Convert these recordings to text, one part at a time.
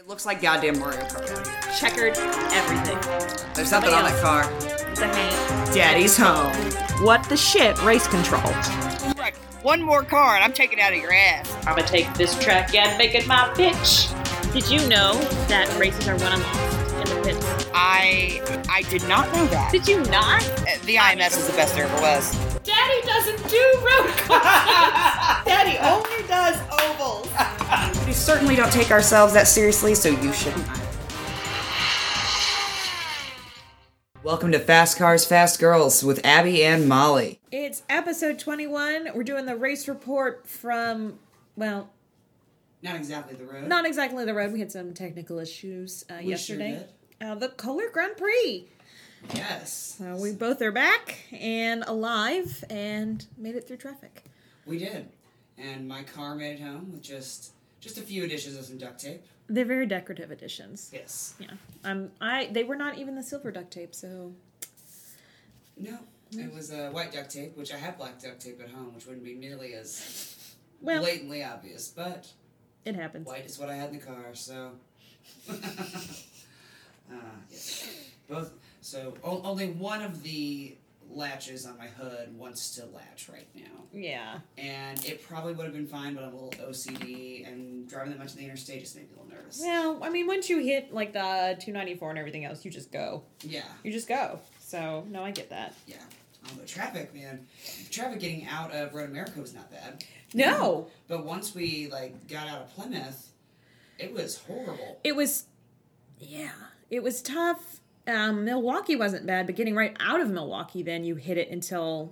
It looks like goddamn Mario Kart out here. Checkered everything. There's something on that car. It's a hand. Daddy's home. What the shit? Race control. Right. One more car and I'm taking it out of your ass. I'm gonna take this track and make it my bitch. Did you know that races are won and lost in the pits? I did not know that. Did you not? The IMS is the best there ever was. Daddy doesn't do road courses. Daddy only does ovals. We certainly don't take ourselves that seriously, so you shouldn't either. Welcome to Fast Cars, Fast Girls with Abby and Molly. It's episode 21. We're doing the race report from, well, Not exactly the road. not exactly the road. We had some technical issues yesterday. Sure The Kohler Grand Prix. Yes. We both are back and alive and made it through traffic. We did. And my car made it home with just a few additions of some duct tape. They're very decorative additions. Yes. Yeah. They were not even the silver duct tape, so. No. It was white duct tape, which I have black duct tape at home, which wouldn't be nearly as blatantly obvious, but It happens. white is what I had in the car, so. Yes. Both. So only one of the latches on my hood wants to latch right now. Yeah. And it probably would have been fine, but I'm a little OCD, and driving that much in the interstate just made me a little nervous. Well, I mean, once you hit, like, the 294 and everything else, you just go. Yeah. You just go. So, no, I get that. Yeah. The traffic, man. Traffic getting out of Road America was not bad. No! But once we, got out of Plymouth, it was horrible. It was tough. Milwaukee wasn't bad, but getting right out of Milwaukee, then you hit it until...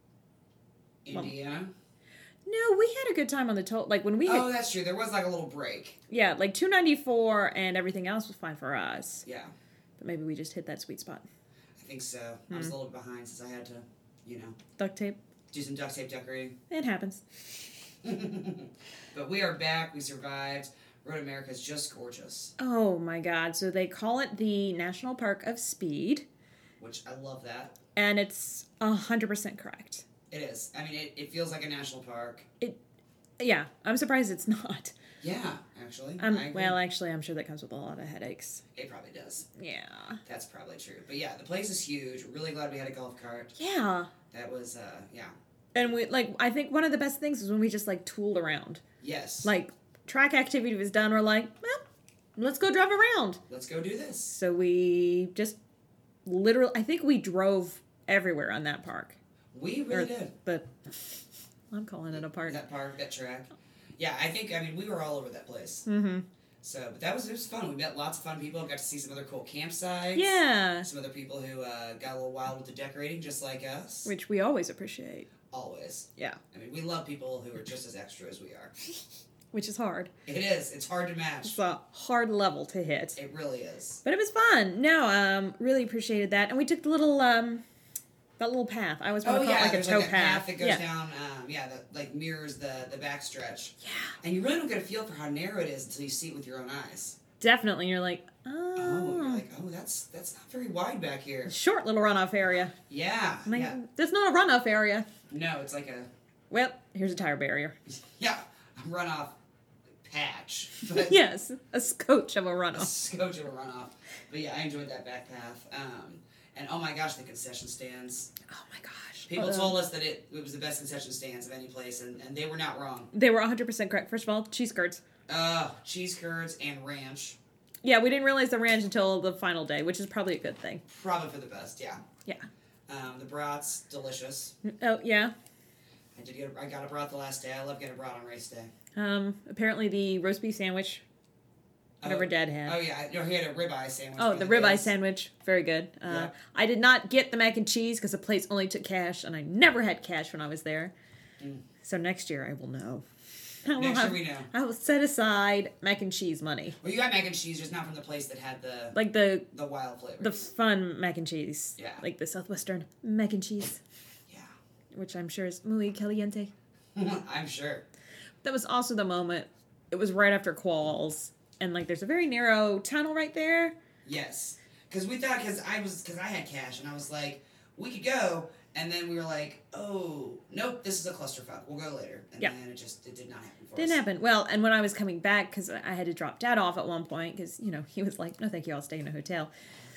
Indiana? No, we had a good time on the toll. Like, when we hit... Oh, that's true. There was, a little break. Yeah, like 294 and everything else was fine for us. Yeah. But maybe we just hit that sweet spot. I think so. I was a little bit behind since I had to, Duct tape. do some duct tape decorating. It happens. But we are back. We survived. Road America is just gorgeous. Oh my god. So they call it the National Park of Speed. Which I love that. And it's 100% correct. It is. I mean, it feels like a national park. Yeah, I'm surprised it's not. Yeah, actually. Well, actually, I'm sure that comes with a lot of headaches. It probably does. Yeah. That's probably true. But yeah, the place is huge. We're really glad we had a golf cart. Yeah. That was, yeah. And I think one of the best things is when we just, tooled around. Yes. Track activity was done, we're like, well, let's go drive around. Let's go do this. So we just literally, I think we drove everywhere on that park. We really did. But I'm calling it a park. That park, that track. Yeah, we were all over that place. Mm-hmm. So, but it was fun. We met lots of fun people. Got to see some other cool campsites. Yeah. Some other people who got a little wild with the decorating, just like us. Which we always appreciate. Always. Yeah. We love people who are just as extra as we are. Which is hard. It is. It's hard to match. It's a hard level to hit. It really is. But it was fun. No, really appreciated that. And we took the little, that little path. I always want to call it a tow path. That goes down, that mirrors the backstretch. Yeah. And you really don't get a feel for how narrow it is until you see it with your own eyes. Definitely. You're like, that's not very wide back here. Short little runoff area. Yeah. There's not a runoff area. No, it's like a... Well, here's a tire barrier. Yeah, a runoff patch. But yes, a scotch of a runoff. A scotch of a runoff. But yeah, I enjoyed that back path. And oh my gosh, the concession stands. Oh my gosh. People told us that it was the best concession stands of any place, and they were not wrong. They were 100% correct. First of all, cheese curds. Cheese curds and ranch. Yeah, we didn't realize the ranch until the final day, which is probably a good thing. Probably for the best, yeah. Yeah. The brats, delicious. Oh, yeah. I got a brat the last day. I love getting a brat on race day. Apparently the roast beef sandwich, whatever Dad had. Oh, yeah. No, he had a ribeye sandwich. Oh, the ribeye sandwich. Very good. Yeah. I did not get the mac and cheese because the place only took cash, and I never had cash when I was there. So next year I will know. Next year we know. I will set aside mac and cheese money. Well, you got mac and cheese, just not from the place that had the wild flavors. The fun mac and cheese. Yeah. Like the Southwestern mac and cheese. Yeah. Which I'm sure is muy caliente. I'm sure. That was also the moment. It was right after Qualls, and there's a very narrow tunnel right there. Yes, because we thought because I had cash, and I was like, we could go, And then we were like, oh, nope, this is a clusterfuck. We'll go later. And then it did not happen for us. Didn't happen. Well, and when I was coming back, because I had to drop Dad off at one point, because, he was like, no, thank you, I'll stay in a hotel.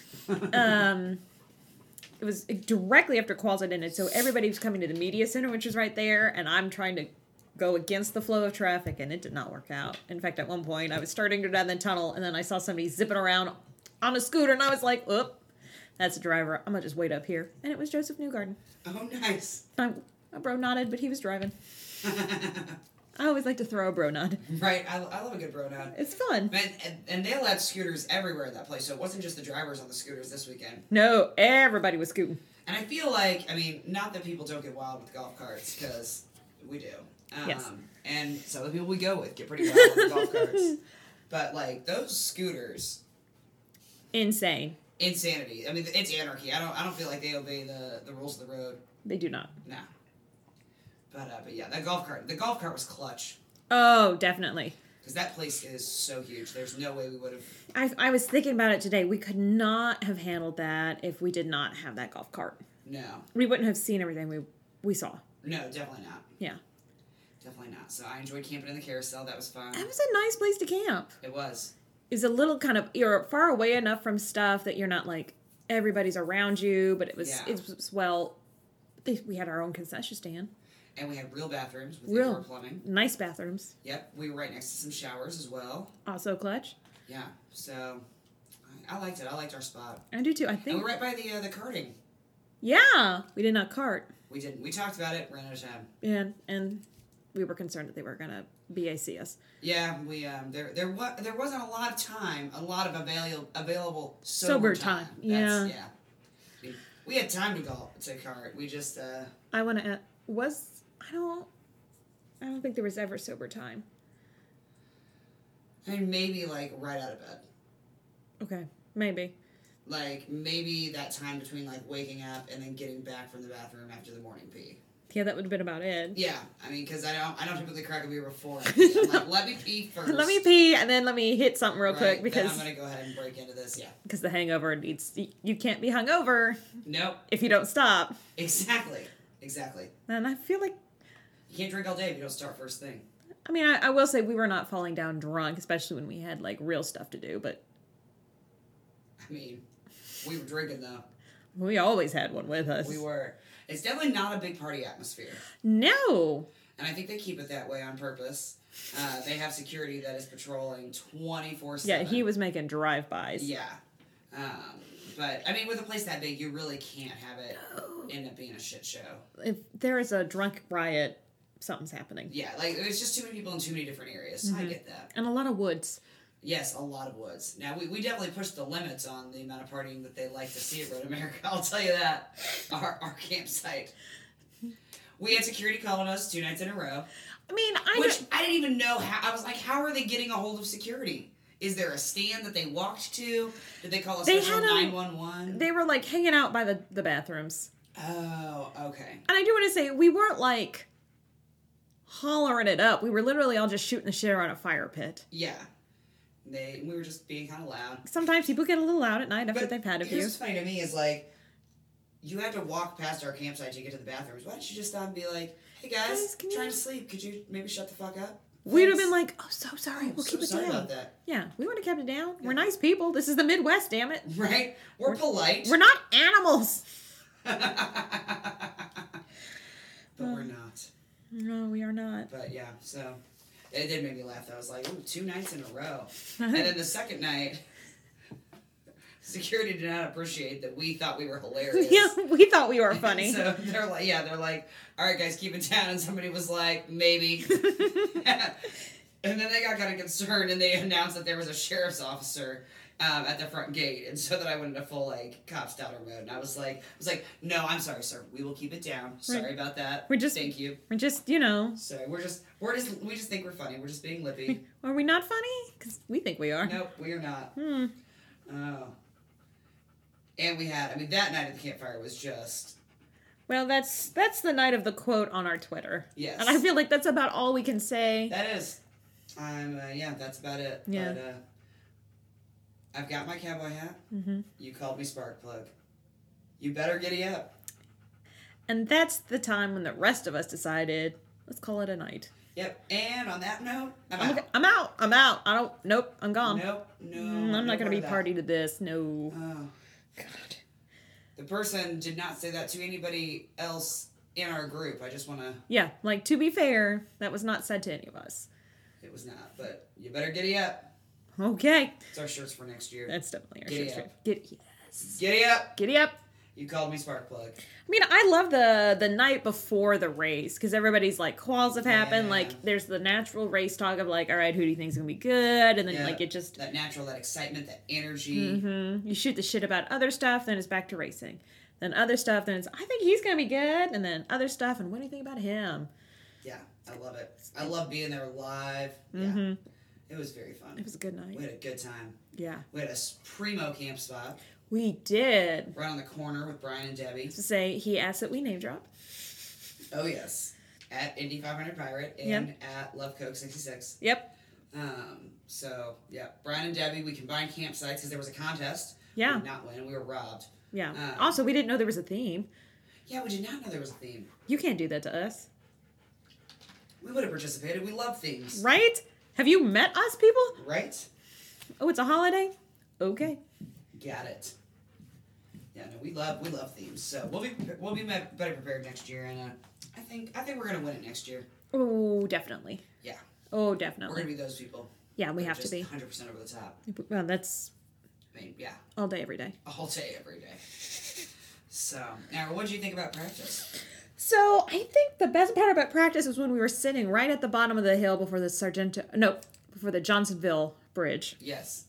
It was directly after Qualls ended, so everybody was coming to the media center, which was right there, and I'm trying to go against the flow of traffic, and it did not work out. In fact, at one point, I was starting to go down the tunnel, and then I saw somebody zipping around on a scooter, and I was like, oop. That's a driver. I'm going to just wait up here. And it was Joseph Newgarden. Oh, nice. I bro nodded, but he was driving. I always like to throw a bro nod. Right. I love a good bro nod. It's fun. And they allowed scooters everywhere in that place, so it wasn't just the drivers on the scooters this weekend. No, everybody was scooting. And I feel like, not that people don't get wild with golf carts, because we do. Yes. And some of the people we go with get pretty wild with golf carts. But, those scooters... Insane. Insanity. It's anarchy. I don't feel like they obey the rules of the road. They do not. No. But yeah, the golf cart was clutch. Oh, definitely. Because that place is so huge. There's no way we would have... I was thinking about it today. We could not have handled that if we did not have that golf cart. No. We wouldn't have seen everything we saw. No, definitely not. Yeah. Definitely not. So I enjoyed camping in the carousel. That was fun. That was a nice place to camp. It was. Is a little kind of, you're far away enough from stuff that you're not like everybody's around you, but it was we had our own concession stand. And we had real bathrooms with indoor plumbing. Nice bathrooms. Yep, we were right next to some showers as well. Also clutch. Yeah, so I liked it. I liked our spot. I do too. I think. And we're right by the karting. Yeah, we did not cart. We didn't. We talked about it. Ran out of time. And we were concerned that they were gonna BAC us. Yeah, we there wasn't a lot of time, a lot of available sober time. Yeah. We had time to cart. We just I don't think there was ever sober time. Maybe right out of bed. Okay, maybe. Maybe that time between waking up and then getting back from the bathroom after the morning pee. Yeah, that would have been about it. Yeah, because I don't typically crack a beer before. I'm like, let me pee first. Let me pee, and then let me hit something real quick because then I'm gonna go ahead and break into this. Yeah, because the hangover needs. You can't be hungover. Nope. If you don't stop. Exactly. And I feel like you can't drink all day if you don't start first thing. I will say we were not falling down drunk, especially when we had real stuff to do. But we were drinking though. We always had one with us. We were. It's definitely not a big party atmosphere. No. And I think they keep it that way on purpose. They have security that is patrolling 24/7. Yeah, he was making drive-bys. Yeah. But, with a place that big, you really can't have it end up being a shit show. If there is a drunk riot, something's happening. Yeah, there's just too many people in too many different areas. Mm-hmm. I get that. And a lot of woods. Yes, a lot of woods. Now, we definitely pushed the limits on the amount of partying that they like to see at Road America. I'll tell you that. Our campsite. We had security calling us 2 nights in a row. I didn't even know how. I was like, how are they getting a hold of security? Is there a stand that they walked to? Did they call a special 911? They were hanging out by the bathrooms. Oh, okay. And I do want to say, we weren't hollering it up. We were literally all just shooting the shit around a fire pit. Yeah. We were just being kind of loud. Sometimes people get a little loud at night after they've had a few. What's funny to me is you had to walk past our campsite to get to the bathrooms. Why don't you just stop and be like, hey guys, trying to sleep. Could you maybe shut the fuck up? We'd have been like, oh, so sorry. We'll keep it down. Sorry about that. Yeah, we would have kept it down. Yeah. We're nice people. This is the Midwest, damn it. Right? We're polite. We're not animals. But we're not. No, we are not. But yeah, so it did make me laugh. I was like, ooh, 2 nights in a row. And then the second night, security did not appreciate that we thought we were hilarious. Yeah, we thought we were funny. So they're like, all right, guys, keep it down. And somebody was like, maybe. And then they got kind of concerned, and they announced that there was a sheriff's officer at the front gate, and so that I went into full cop stouter mode. And I was like, no, I'm sorry, sir. We will keep it down. Sorry about that. Thank you. We're just, So we just think we're funny. We're just being lippy. Are we not funny? Because we think we are. Nope, we are not. Oh. And we had, that night at the campfire was just. Well, that's the night of the quote on our Twitter. Yes. And I feel like that's about all we can say. That is. That's about it. Yeah. But, I've got my cowboy hat. Mm-hmm. You called me Sparkplug. You better giddy up. And that's the time when the rest of us decided, let's call it a night. Yep. And on that note, I'm out. I'm out. I'm out. I don't. Nope. I'm gone. Nope. No. I'm not going to be party to this. No. Oh. God. The person did not say that to anybody else in our group. I just want to... Yeah. Like, to be fair, that was not said to any of us. It was not. But you better giddy up. Okay. It's our shirts for next year. That's definitely our Giddy shirt. up. Yes. Giddy up. Giddy up. You called me Sparkplug. I mean, I love the night before the race because everybody's like, quals have happened. Yeah. Like, there's the natural race talk of like, all right, who do you think's gonna be good? And then like it just that natural, that excitement, that energy. you shoot the shit about other stuff, then it's back to racing. Then other stuff, then it's I think he's gonna be good, and then other stuff, and what do you think about him? Yeah, I love it. I love being there live. Mm-hmm. Yeah, it was very fun. It was a good night. We had a good time. Yeah, We had a primo camp spot we did. right on the corner with Brian and Debbie. To say he asked that we name drop. Oh yes, at Indy 500 Pirate and at Love Coke 66. Yep. So yeah, Brian and Debbie, we combined campsites because there was a contest. Yeah. We did not win. We were robbed. Yeah. Also, we didn't know there was a theme. Yeah, we did not know there was a theme. You can't do that to us. We would have participated. We love themes. Right? Have you met us, people? Right? Oh, it's a holiday? Okay. Got it. Yeah, no, we love themes. So we'll be better prepared next year, and I think we're gonna win it next year. Oh, definitely. Yeah. Oh, We're definitely. gonna be those people. Yeah, we have to be. 100% over the top. Well, that's I mean, yeah, all day, every day. all day, every day. So now, what did you think about practice? So I think the best part about practice was when we were sitting right at the bottom of the hill before the Johnsonville Bridge. Yes.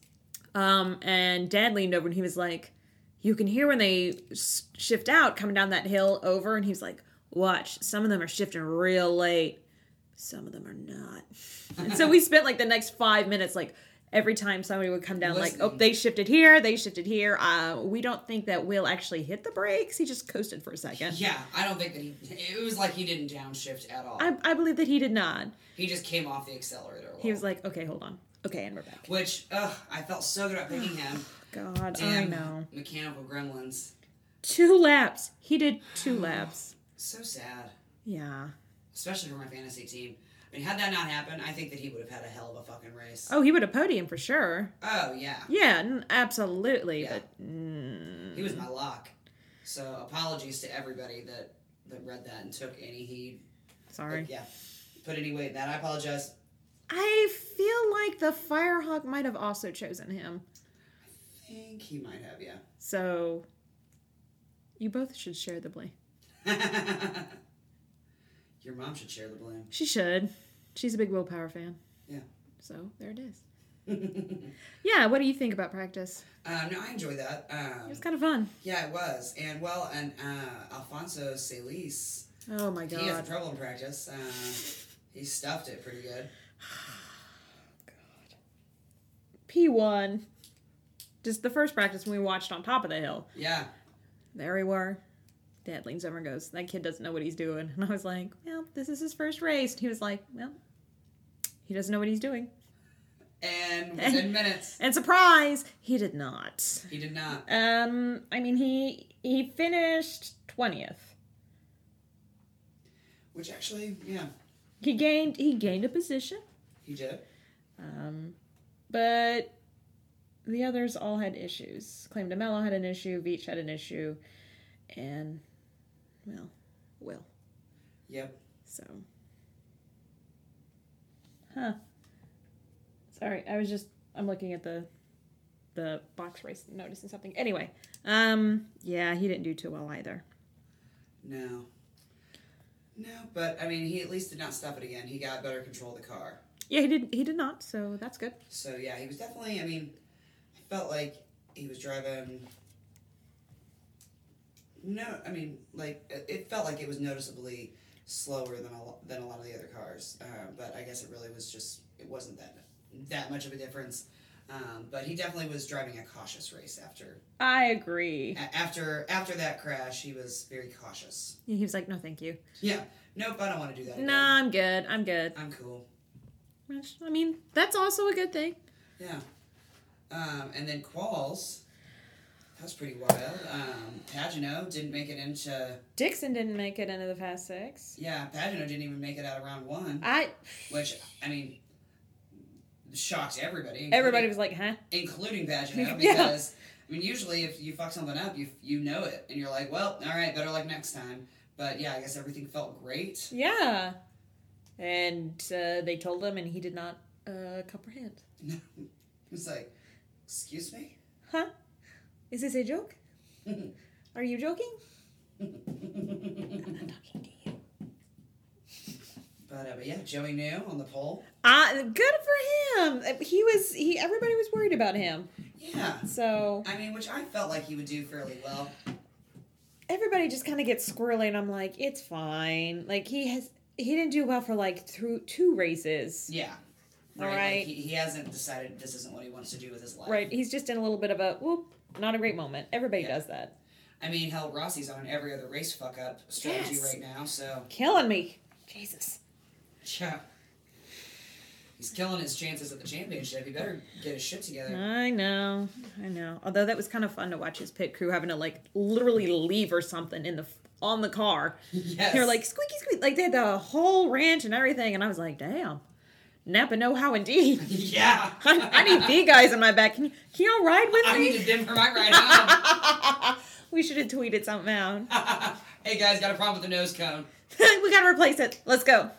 And Dad leaned over and he was like, you can hear when they shift out coming down that hill over. And he was like, watch, some of them are shifting real late. Some of them are not. And so we spent like the next 5 minutes, like every time somebody would come down, Listening. like, oh, they shifted here. We don't think that Will actually hit the brakes. He just coasted for a second. Yeah, I don't think that it was like he didn't downshift at all. I believe that he did not. He just came off the accelerator. a He little. was like, okay, hold on. Okay, and we're back. Which, I felt so good about picking him. God, Damn I know. mechanical gremlins. 2 laps. He did 2 laps. So sad. Yeah. Especially for my fantasy team. I mean, had that not happened, I think that he would have had a hell of a fucking race. Oh, he would have podiumed for sure. Oh, yeah. Yeah, absolutely. Yeah. But He was my lock. So apologies to everybody that read that and took any heed. sorry. Like, yeah. Put any weight in that. I apologize. I feel like the Firehawk might have also chosen him. I think he might have, yeah. So you both should share the blame. Your mom should share the blame. She should. She's a big Willpower fan. Yeah. So there it is. Yeah, what do you think about practice? No, I enjoyed that. It was kind of fun. Yeah, it was. And, Alfonso Celis, Oh my he had God. trouble in practice. He stuffed it pretty good. P1. Just the first practice when we watched on top of the hill. Yeah. There we were. Dad leans over and goes, that kid doesn't know what he's doing. And I was like, well, this is his first race. And he was like, well, he doesn't know what he's doing. And within minutes, And surprise, he did not. he did not. I mean, he finished 20th. Which actually, yeah, He gained a position. he did. But the others all had issues. Claim de Mello had an issue, Veach had an issue, and, well, Will. Yep. So. Huh. Sorry, I'm looking at the box race noticing something. Anyway, yeah, he didn't do too well either. No, but I mean, he at least did not stuff it again. He got better control of the car. Yeah, he did not, so that's good. So yeah, he was definitely. I mean, I felt like he was driving. No, I mean, like it felt like it was noticeably slower than a lot of the other cars. But I guess it really was just it wasn't that much of a difference. But he definitely was driving a cautious race after. I agree. After that crash, he was very cautious. He was like, no, thank you. Yeah. Nope, I don't want to do that again. Nah, I'm good. I'm good. I'm cool. Which, I mean, that's also a good thing. Yeah. And then quals. That was pretty wild. Pagano didn't make it into... Dixon didn't make it into the Fast Six. Yeah, Pagano didn't even make it out of round one. Which, I mean, shocked everybody. Everybody was like, huh? Including Pagano, because, Yeah. I mean, usually if you fuck something up, you know it. And you're like, well, all right, better luck next time. But yeah, I guess everything felt great. Yeah. And they told him, and he did not comprehend. It was like, excuse me? Huh? Is this a joke? Are you joking? I'm not talking to you. But yeah, Joey New on the pole. Good for him. Everybody was worried about him. Yeah. So I mean, which I felt like he would do fairly well. everybody just kind of gets squirrely, and I'm like, it's fine. Like he didn't do well for like through 2 races. Yeah. All right. Like, he hasn't decided this isn't what he wants to do with his life. Right. He's just in a little bit of a whoop, not a great moment. Everybody does that. I mean, hell, Rossi's on every other race fuck up strategy right now, so. Killing me. Jesus. Yeah. He's killing his chances at the championship. He better get his shit together. I know. Although that was kind of fun to watch his pit crew having to like literally leave or something on the car. Yes. They were like squeaky squeak, like they had the whole ranch and everything, and I was like, damn. Napa know how indeed. Yeah. I need the guys on my back. Can y'all ride with me? I needed them for my ride home. We should have tweeted something out. Hey guys, got a problem with the nose cone. We gotta replace it. Let's go.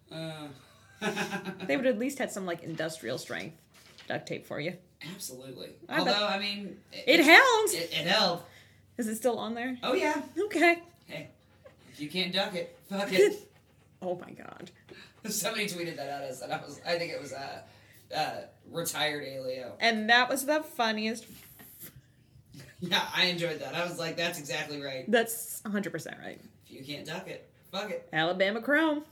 They They would at least had some like industrial strength duct tape for you. Absolutely. I bet. Although, I mean... It held. It held. Is it still on there? Oh, yeah. Okay. Hey, if you can't duck it, fuck it. Oh my god. Somebody tweeted that at us, and I think it was retired Alio. And that was the funniest. Yeah, I enjoyed that. I was like, that's exactly right. That's 100% right. If you can't duck it, fuck it. Alabama Chrome.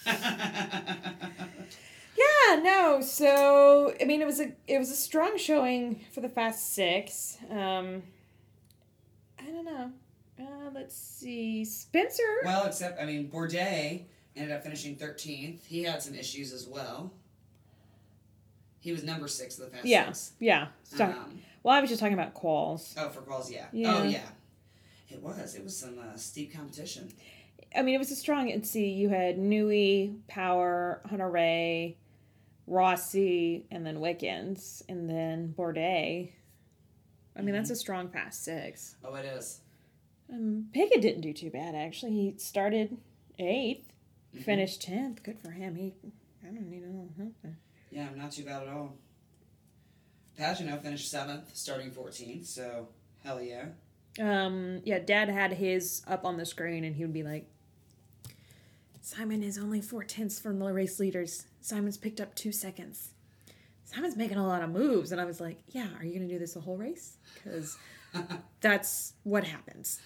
Yeah, no. So I mean, it was a strong showing for the Fast Six. I don't know. Let's see, Spencer. Well, except, I mean, Bourdais ended up finishing 13th. He had some issues as well. He was number 6 of the Fast Six. Yeah. Well, I was just talking about quals. Oh, for quals, yeah. Yeah. Oh, yeah. It was some steep competition. I mean, it was a strong. Let's see, you had Newey, Power, Hunter-Reay, Rossi, and then Wickens, and then Bourdais. I mean, that's a strong Fast Six. Oh, it is. Pickett didn't do too bad, actually. He started 8th, finished 10th. Good for him. I don't need no help there. Yeah, not too bad at all. Pagano finished 7th, starting 14th, so hell yeah. Yeah, Dad had his up on the screen, and he would be like, Simon is only 4/10 from the race leaders. Simon's picked up 2 seconds. Simon's making a lot of moves. And I was like, yeah, are you going to do this the whole race? Because that's what happens.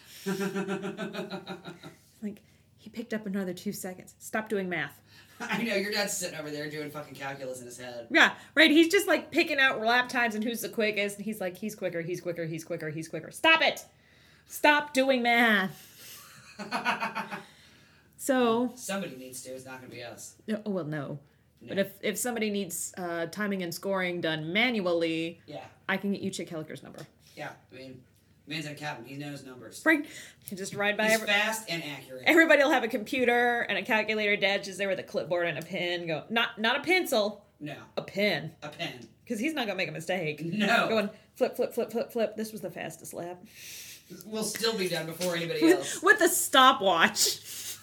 Like, he picked up another 2 seconds. Stop doing math. I know, your dad's sitting over there doing fucking calculus in his head. Yeah, right. He's just like picking out lap times and who's the quickest. And he's like, he's quicker, he's quicker, he's quicker, he's quicker. Stop it! Stop doing math. So Somebody needs to. It's not going to be us. oh well, no. But if somebody needs timing and scoring done manually, Yeah. I can get you Chick Helliker's number. Yeah. I mean, man's a captain. He knows numbers. Right? You just ride by. He's fast and accurate. Everybody will have a computer and a calculator. Dad's just there with a clipboard and a pen. Go not a pencil. No. A pen. A pen. Because he's not gonna make a mistake. No. Going flip, flip, flip, flip, flip. This was the fastest lap. We'll still be done before anybody else. With the stopwatch.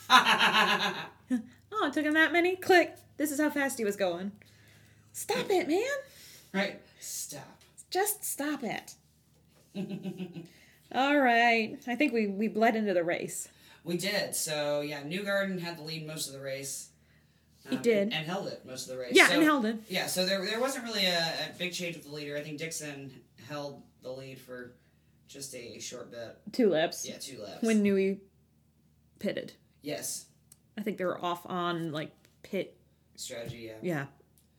Oh, it took him that many? Click. This is how fast he was going. Stop it, man. Right. Stop. Just stop it. All right. I think we bled into the race. We did. So, yeah, Newgarden had the lead most of the race. He did. And held it most of the race. Yeah, so, and held it. Yeah, so there wasn't really a big change with the leader. I think Dixon held the lead for just a short bit. 2 laps. Yeah, 2 laps. When Newey pitted. Yes. I think they were off on, like, pit. Strategy, yeah. Yeah.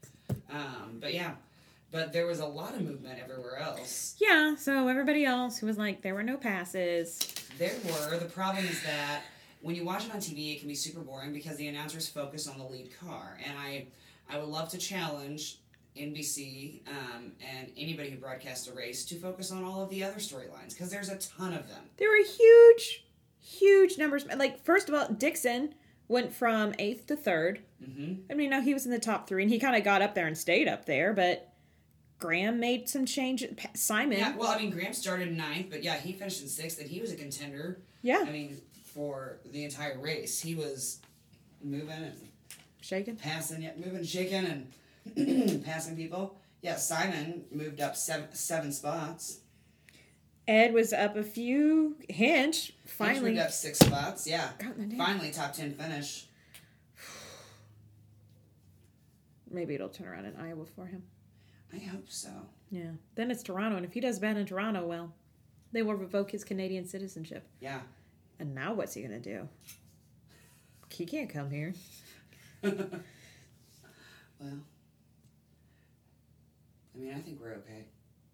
But there was a lot of movement everywhere else. Yeah, so everybody else who was like, there were no passes. There were. The problem is that when you watch it on TV, it can be super boring because the announcers focus on the lead car. And I would love to challenge NBC and anybody who broadcasts a race to focus on all of the other storylines because there's a ton of them. There were huge numbers. Like, first of all, Dixon went from 8th to 3rd. Mm-hmm. I mean, no, he was in the top 3, and he kind of got up there and stayed up there, but Graham made some changes. Simon. Yeah, well, I mean, Graham started 9th, but yeah, he finished in 6th, and he was a contender. Yeah. I mean, for the entire race. He was moving and shaking, passing, moving, shaking, and passing people. Yeah, Simon moved up seven spots. Ed was up a few. Hinch finally moved up 6 spots. Yeah, God, finally top 10 finish. Maybe it'll turn around in Iowa for him. I hope so. Yeah. Then it's Toronto, and if he does bad in Toronto, well, they will revoke his Canadian citizenship. Yeah. And now what's he gonna do? He can't come here. Well, I mean, I think we're okay.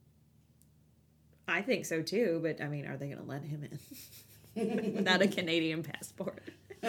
I think so too, but I mean, are they gonna let him in without a Canadian passport?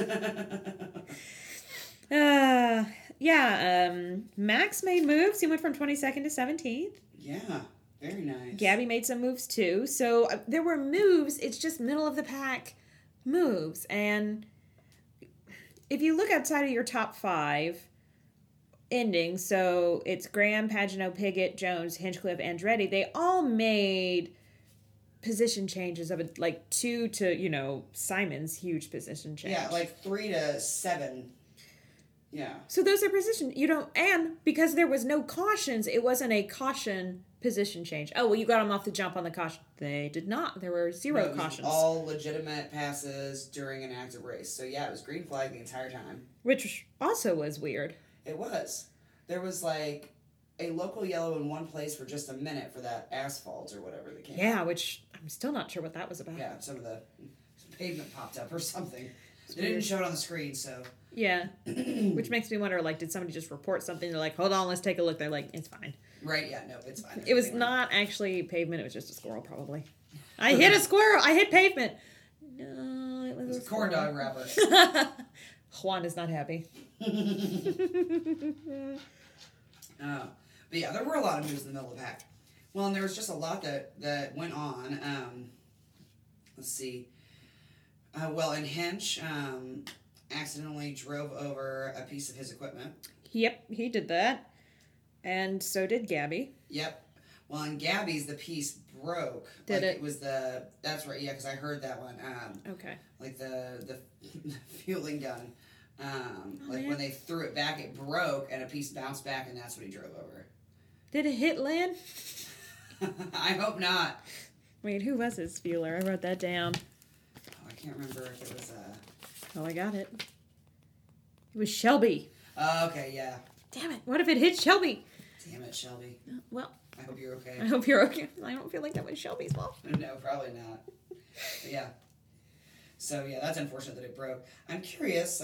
Max made moves. He went from 22nd to 17th. Yeah, very nice. Gabby made some moves too. So there were moves. It's just middle of the pack moves. And if you look outside of your top 5 endings, so it's Graham, Pagenaud, Piggott, Jones, Hinchcliffe, Andretti, they all made position changes of like 2 to, Simon's huge position change. Yeah, like 3 to 7. Yeah. So those are position, and because there was no cautions, it wasn't a caution position change. Oh, well, you got them off the jump on the caution. They did not. There were 0 cautions. All legitimate passes during an active race. So yeah, it was green flag the entire time. Which also was weird. It was. There was like a local yellow in one place for just a minute for that asphalt or whatever they came. Yeah, which I'm still not sure what that was about. Yeah, some pavement popped up or something. They didn't show it on the screen, so. Yeah. Which makes me wonder, like, did somebody just report something? They're like, hold on, let's take a look. They're like, it's fine. Right, yeah, no, it's fine. It was not actually pavement. It was just a squirrel, probably. I hit a squirrel. I hit pavement. No, it was a corn dog wrapper. Juan is not happy. But yeah, there were a lot of moves in the middle of the pack. Well, and there was just a lot that went on. Let's see. And Hinch accidentally drove over a piece of his equipment. Yep, he did that. And so did Gabby. Yep. Well, and Gabby's, the piece broke. Did it? It was that's right, yeah, because I heard that one. Okay. Like the fueling gun. Man. When they threw it back, it broke, and a piece bounced back, and that's what he drove over. Did it hit Lynn? I hope not. Wait, who was his fueler? I wrote that down. I can't remember if it was Oh, I got it. It was Shelby. Okay, yeah. Damn it. What if it hit Shelby? Damn it, Shelby. Well, I hope you're okay. I hope you're okay. I don't feel like that was Shelby's fault. No, probably not. But yeah. So, yeah, that's unfortunate that it broke. I'm curious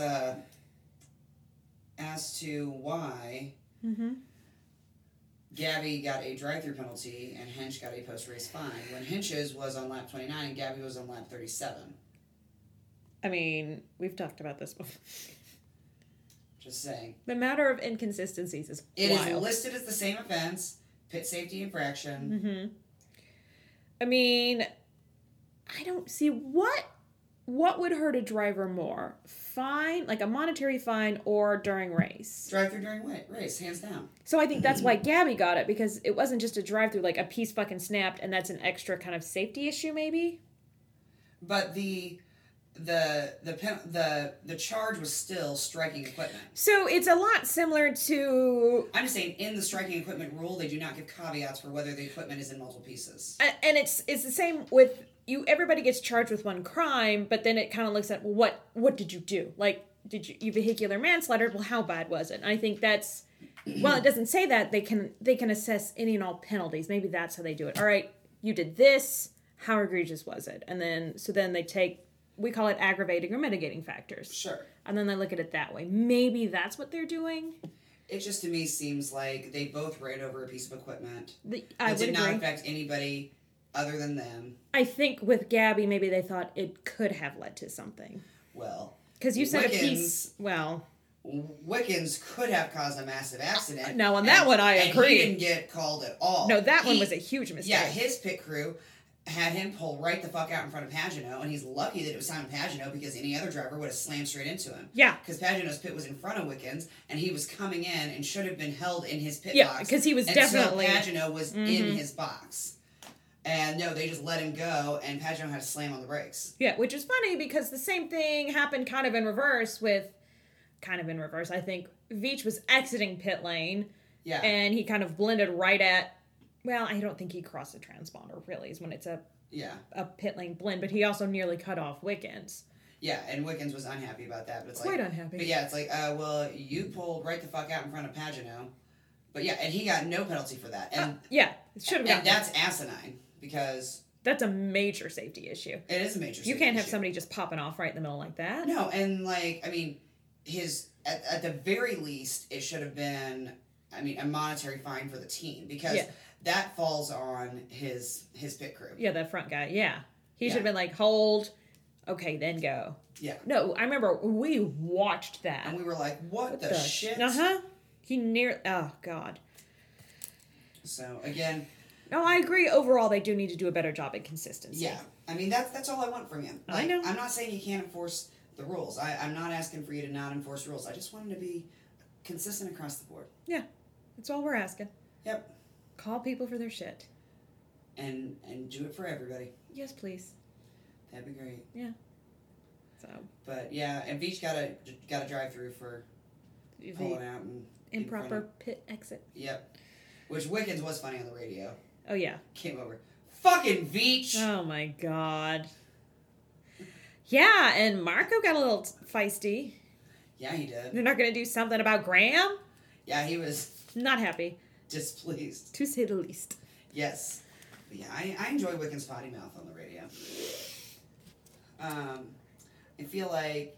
as to why Gabby got a drive-through penalty and Hinch got a post-race fine when Hinch's was on lap 29 and Gabby was on lap 37. I mean, we've talked about this before. Just saying. The matter of inconsistencies is wild. It is listed as the same offense, pit safety infraction. I mean, I don't see what would hurt a driver more. Fine, like a monetary fine, or during race? Drive-through during race, hands down. So I think that's why Gabby got it, because it wasn't just a drive-through, like a piece fucking snapped, and that's an extra kind of safety issue, maybe? But the charge was still striking equipment. So it's a lot similar to... I'm just saying, in the striking equipment rule, they do not give caveats for whether the equipment is in multiple pieces. And it's the same with... Everybody gets charged with one crime, but then it kind of looks at, well, what did you do? Like, did you vehicular manslaughter? Well, how bad was it? And I think that's... Well, it doesn't say that. They can assess any and all penalties. Maybe that's how they do it. All right, you did this. How egregious was it? And then they take... We call it aggravating or mitigating factors. Sure. And then they look at it that way. Maybe that's what they're doing. It just, to me, seems like they both ran over a piece of equipment. I did not affect anybody other than them. I think with Gabby, maybe they thought it could have led to something. Well. Because you said a piece... Well... Wickens could have caused a massive accident. Now, on that one, I agree. And he didn't get called at all. No, that one was a huge mistake. Yeah, his pit crew had him pull right the fuck out in front of Pagano, and he's lucky that it was Simon Pagano because any other driver would have slammed straight into him. Yeah. Because Pagano's pit was in front of Wickens, and he was coming in and should have been held in his pit box. Yeah, because he was definitely... Pagano was in his box. And no, they just let him go, and Pagano had to slam on the brakes. Yeah, which is funny because the same thing happened kind of in reverse with... Kind of in reverse, I think. Veach was exiting pit lane. Yeah. And he kind of blended right at... Well, I don't think he crossed the transponder, really, is when it's a pit lane blend, but he also nearly cut off Wickens. Yeah, and Wickens was unhappy about that. But it's Quite unhappy. But yeah, it's like, well, you pulled right the fuck out in front of Pagano. But yeah, and he got no penalty for that. And yeah, it should have gotten. And that's asinine, because... That's a major safety issue. It is a major safety issue. You can't have somebody just popping off right in the middle like that. No, and like, I mean, at the very least, it should have been, I mean, a monetary fine for the team, because that falls on his pit crew. Yeah, that front guy. Yeah. He should have been like, hold, okay, then go. Yeah. No, I remember we watched that. And we were like, what the shit? Uh-huh. Oh, God. So, again... No, I agree. Overall, they do need to do a better job at consistency. Yeah. I mean, that's all I want from you. Like, I know. I'm not saying you can't enforce the rules. I'm not asking for you to not enforce rules. I just want them to be consistent across the board. Yeah. That's all we're asking. Yep. Call people for their shit. And do it for everybody. Yes, please. That'd be great. Yeah. So. But yeah, and Veach got a drive through for pulling out and improper pit exit. Yep. Which Wickens was funny on the radio. Oh yeah. Came over. Fucking Veach. Oh my God. Yeah, and Marco got a little feisty. Yeah, he did. They're not going to do something about Graham? Yeah, he was not happy. Displeased. To say the least. Yes. But yeah, I enjoy Wickens' potty mouth on the radio. I feel like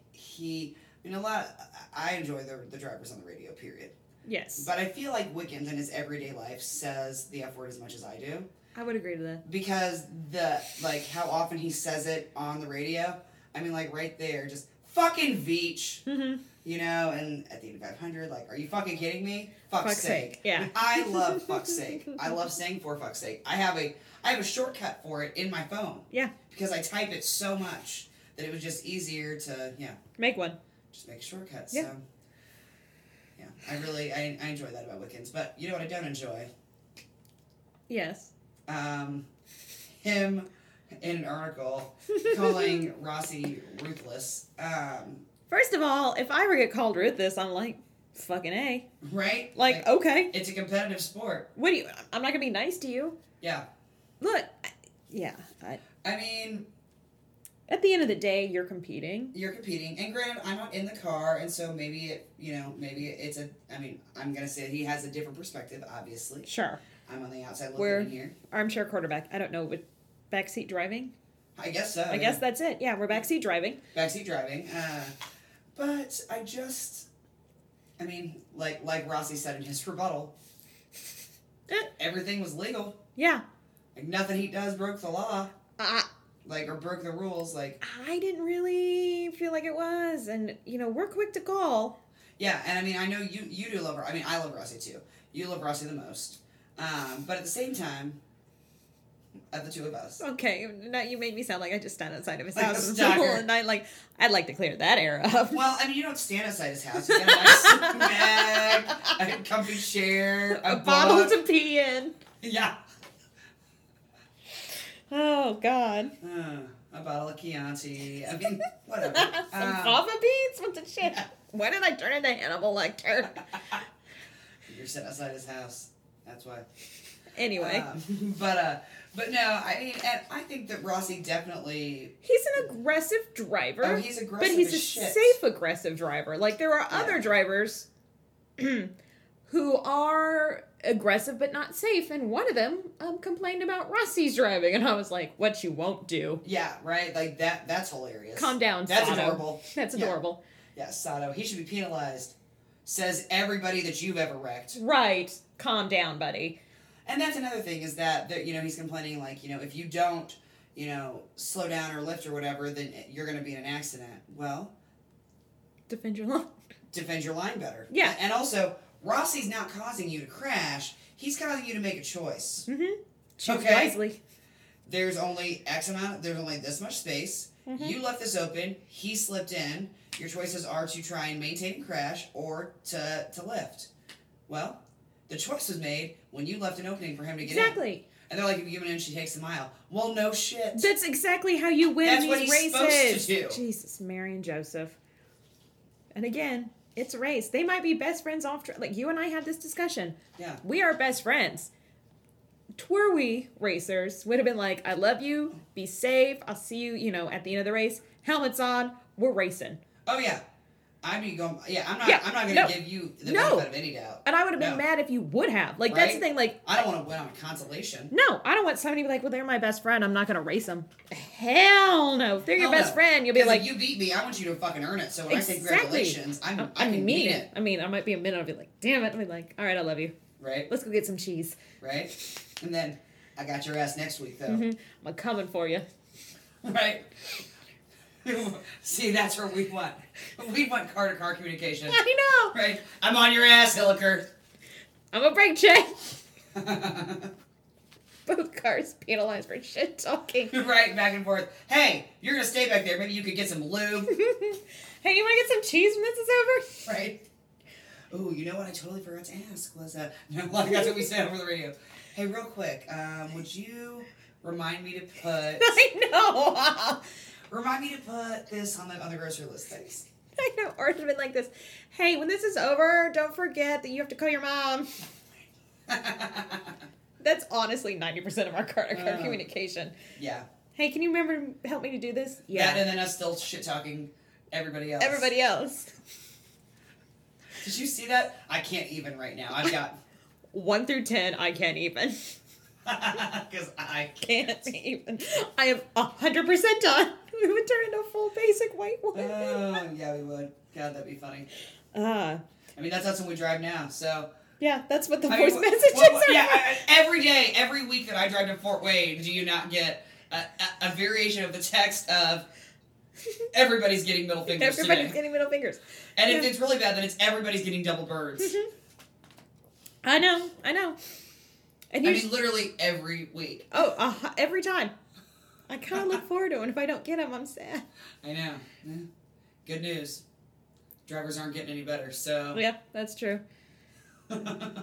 I enjoy the drivers on the radio, period. Yes. But I feel like Wickens in his everyday life says the F word as much as I do. I would agree to that. Because how often he says it on the radio, I mean, like, right there, just, fucking Veach. Mm-hmm. You know, and at the 8500, like, are you fucking kidding me? Fuck's sake. Yeah. I love fuck's sake. I love saying for fuck's sake. I have a shortcut for it in my phone. Yeah. Because I type it so much that it was just easier to, make one. Just make shortcuts. Yeah. So, yeah. I enjoy that about Wickens. But you know what I don't enjoy? Yes. Him in an article calling Rossi ruthless. First of all, if I ever get called ruthless, I'm like, fucking A. Right? Like, okay. It's a competitive sport. What do you... I'm not going to be nice to you. Yeah. Look, I mean... At the end of the day, you're competing. You're competing. And granted, I'm not in the car, and so maybe it's a... I mean, I'm going to say he has a different perspective, obviously. Sure. I'm on the outside looking in here. Armchair quarterback. I don't know, but backseat driving? I guess so. I guess that's it. Yeah, we're backseat driving. Backseat driving. But I mean, like Rossi said in his rebuttal, everything was legal. Yeah. Like, nothing he does broke the law. Or broke the rules. Like, I didn't really feel like it was. And, we're quick to call. Yeah, and I mean, I know you do love... I mean, I love Rossi, too. You love Rossi the most. But at the same time, of the two of us. Okay, now you made me sound like I just stand outside of his house and I'd like to clear that air up. Well, I mean, you don't stand outside his house. You get a nice bag, a comfy chair, a bottle to pee in. Yeah. Oh, God. A bottle of Chianti. I mean, whatever. Some fava beans? What the shit? Yeah. Why did I turn into Hannibal Lecter? You're sitting outside his house. That's why. Anyway. But no, I mean, and I think that Rossi definitely... He's an aggressive driver. Oh, he's aggressive. But he's a safe aggressive driver. Like, there are other drivers who are aggressive but not safe, and one of them complained about Rossi's driving, and I was like, what you won't do. Yeah, right? Like, that's hilarious. Calm down, That's Sato. adorable. That's adorable. Yeah, Sato. He should be penalized. Says everybody that you've ever wrecked. Right. Calm down, buddy. And that's another thing, is that he's complaining, like, if you don't, slow down or lift or whatever, then you're going to be in an accident. Well... Defend your lawn. defend your line better. Yeah. And also, Rossi's not causing you to crash. He's causing you to make a choice. Mm-hmm. Choose Okay. wisely. There's only there's only this much space. Mm-hmm. You left this open. He slipped in. Your choices are to try and maintain and crash or to lift. Well, the choice was made when you left an opening for him to get in. Exactly. And they're like, if you give an inch, she takes a mile. Well, no shit. That's exactly how you win That's these what he's races. supposed to do. Jesus, Mary and Joseph. And again, it's a race. They might be best friends off. Like you and I had this discussion. Yeah. We are best friends. Twirly racers would have been like, I love you. Be safe. I'll see you, at the end of the race. Helmets on. We're racing. Oh, yeah. I'm not going to give you the No. benefit of any doubt. And I would have been No. mad if you would have. Like, that's the Right? thing. Like, I don't want to win on consolation. no, I don't want somebody to be like, well, they're my best friend. I'm not going to race them. Hell no. If they're your Hell best no. friend, you'll be 'Cause like, if you beat me, I want you to fucking earn it. So when I say Exactly. congratulations, I can mean it. I mean, I might be a minute. I'll be like, damn it. I'll be like, all right, I love you. Right? Let's go get some cheese. Right? And then I got your ass next week, though. Mm-hmm. I'm coming for you. Right? See, that's where we want. We want car-to-car communication. I know. Right? I'm on your ass, Hilliker. I'm a brake check. Both cars penalized for shit talking. Right, back and forth. Hey, you're going to stay back there. Maybe you could get some lube. Hey, you want to get some cheese when this is over? Right? Ooh, you know what I totally forgot to ask was no, like that's what we said over the radio. Hey, real quick, would you remind me to put I know. this on the grocery list, thanks. I know. Or it's been like this. Hey, when this is over, don't forget that you have to call your mom. That's honestly 90% of our car-to-car communication. Yeah. Hey, can you help me to do this? Yeah. That and then us still shit talking everybody else. Everybody else. Did you see that? I can't even right now. I've got 1 through 10, I can't even. because I Can't even. I am 100% done. We would turn into a full basic white one. yeah, we would. God, that'd be funny. Uh, I mean, that's us when we drive now. So yeah, that's what the I voice mean, messages are. Yeah, every day, every week that I drive to Fort Wayne, do you not get a variation of the text of everybody's getting middle fingers Everybody's today? getting middle fingers. And if it's really bad, then it's everybody's getting double birds. Mm-hmm. I know. And I mean, literally every week. every time. I kind of look forward to it, and if I don't get them, I'm sad. I know. Yeah. Good news. Drivers aren't getting any better, so... Yeah, that's true. Oh.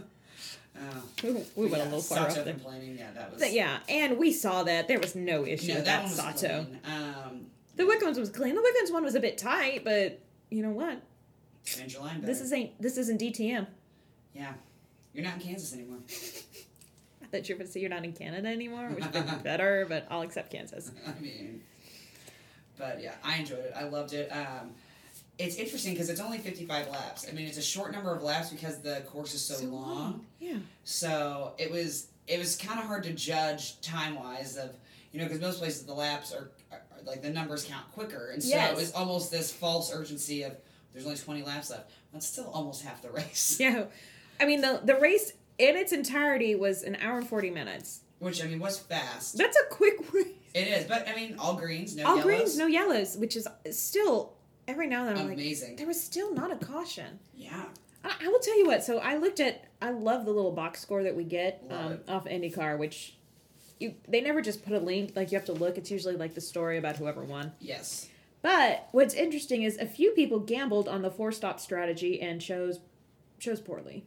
We went a little far Sato up there. complaining, yeah, that was... But yeah, and we saw that. There was no issue No, with that that one was Sato. clean. The Wickens was clean. The Wickens one was a bit tight, but you know what? Change your line better. This isn't DTM. Yeah. You're not in Kansas anymore. I thought you were going to say you're not in Canada anymore, which would be better, but I'll accept Kansas. I mean... But yeah, I enjoyed it. I loved it. It's interesting because it's only 55 laps. I mean, it's a short number of laps because the course is so long. Yeah. So it was kind of hard to judge time-wise of, because most places the laps are like the numbers count quicker. And so Yes. it was almost this false urgency of there's only 20 laps left. That's still almost half the race. Yeah. I mean, the race in its entirety was an hour and 40 minutes. Which, I mean, was fast. That's a quick race. It is. But, I mean, all greens, no All yellows. greens, no yellows, which is still, every now and then I'm Amazing. like, there was still not a caution. Yeah. I will tell you what, so I love the little box score that we get Love it. off IndyCar, which they never just put a link, like you have to look. It's usually like the story about whoever won. Yes. But what's interesting is a few people gambled on the 4-stop strategy and chose poorly.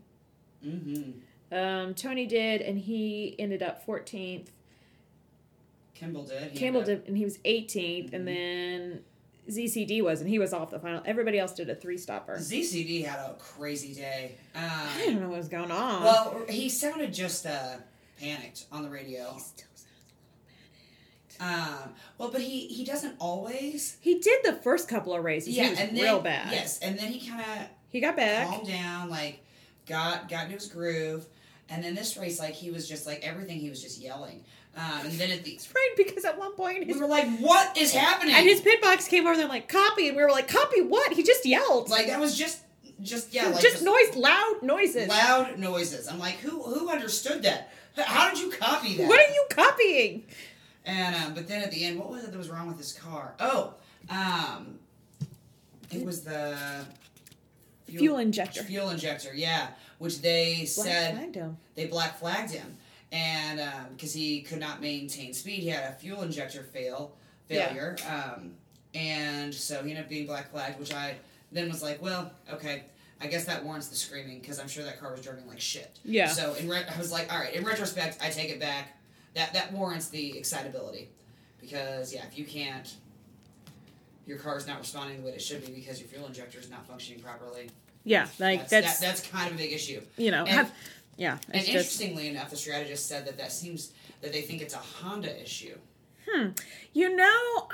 Mm-hmm. Tony did, and he ended up 14th. Kimball did. Campbell did, and he was 18th, and then ZCD was, and he was off the final. Everybody else did a 3-stopper. ZCD had a crazy day. I don't know what was going on. Well, he sounded just panicked on the radio. He still sounds a little panicked. Well, but he doesn't always. He did the first couple of races. Yeah, He was and then, real bad. Yes, and then he kind of He got back. calmed down, like got into his groove, and then this race, like he was just like everything. He was just yelling, and then at the Right, because at one point we were like, "What is happening?" and his pit box came over and they're like, copy, and we were like, copy what? He just yelled. like that was just yeah, like just loud noises. loud noises. I'm like, who understood that? How did you copy that? What are you copying? And but then at the end, what was it that was wrong with his car? Oh, it was the Fuel injector. Fuel injector, yeah. Which they said they black flagged him, and because he could not maintain speed, he had a fuel injector failure, and so he ended up being black flagged. Which I then was like, well, okay, I guess that warrants the screaming because I'm sure that car was driving like shit. Yeah. So I was like, all right. In retrospect, I take it back. That warrants the excitability, because if you can't, your car is not responding the way it should be because your fuel injector is not functioning properly. Yeah, like that's kind of a big issue. You know, and interestingly enough, the strategist said that seems that they think it's a Honda issue. You know,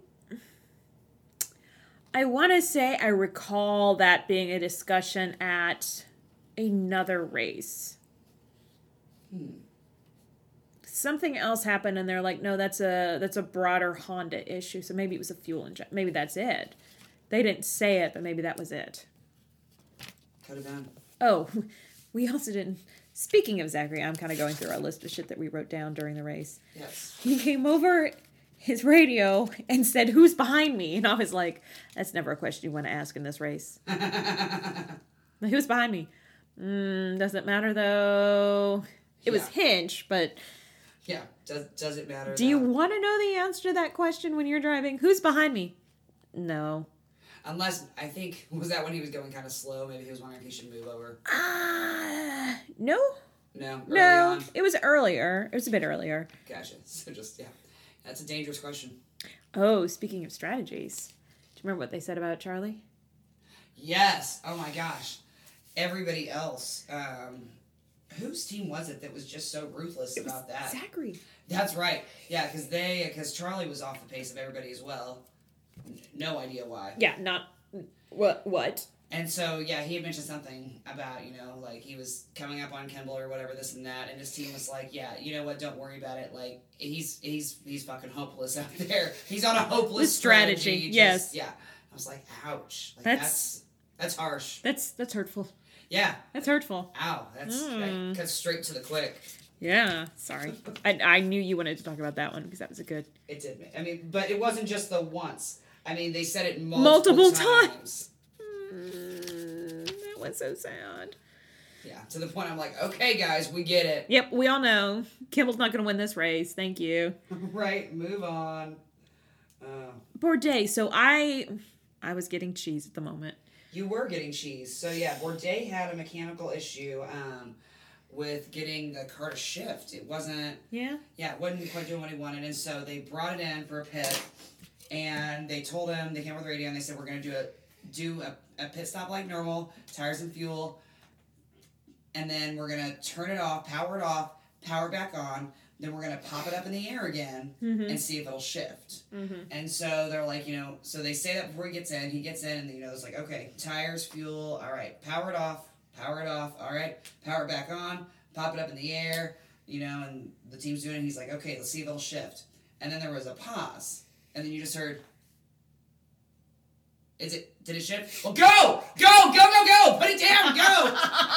I want to say I recall that being a discussion at another race. Something else happened, and they're like, "No, that's a broader Honda issue." So maybe it was a fuel injection. Maybe that's it. They didn't say it, but maybe that was it. Could have been. Oh, we also didn't. Speaking of Zachary, I'm kind of going through our list of shit that we wrote down during the race. Yes. He came over his radio and said, "Who's behind me?" And I was like, "That's never a question you want to ask in this race." Who's behind me? Doesn't matter though. It was Hinch, but yeah, does it matter? Do you want to know the answer to that question when you're driving? Who's behind me? No. Unless, I think, was that when he was going kind of slow? Maybe he was wondering if he should move over. No. No? No, on? It was earlier. It was a bit earlier. Gotcha. So that's a dangerous question. Oh, speaking of strategies. Do you remember what they said about Charlie? Yes. Oh my gosh. Everybody else. Whose team was it that was just so ruthless about that? Zachary. That's right. Yeah, because Charlie was off the pace of everybody as well. No idea why. Yeah, not... What? And so, he had mentioned something about, like, he was coming up on Kimball or whatever, this and that, and his team was like, you know what, don't worry about it. Like, he's fucking hopeless out there. He's on a hopeless strategy. Yes. Yeah. I was like, ouch. Like, that's harsh. That's hurtful. Yeah. That's hurtful. Ow. That cuts straight to the quick. Yeah, sorry. I knew you wanted to talk about that one because that was a good... It did. I mean, but it wasn't just the once. I mean, they said it multiple times. That was so sad. Yeah, to the point I'm like, okay, guys, we get it. Yep, we all know. Kimball's not going to win this race. Thank you. Right, move on. Bourdais. So I was getting cheese at the moment. You were getting cheese. So, Bourdais had a mechanical issue with getting the car to shift. It wasn't... Yeah? Yeah, it wasn't quite doing what he wanted. And so they brought it in for a pit. And they told him, they came over the radio and they said, we're going to do a pit stop like normal, tires and fuel. And then we're going to turn it off, power it back on. Then we're going to pop it up in the air again and see if it'll shift. And so they're like, so they say that before he gets in. He gets in and, it's like, okay, tires, fuel, all right, power it off, all right, power it back on, pop it up in the air, and the team's doing it. And he's like, okay, let's see if it'll shift. And then there was a pause. And then you just heard, did it shift? Well, go! Put it down, go!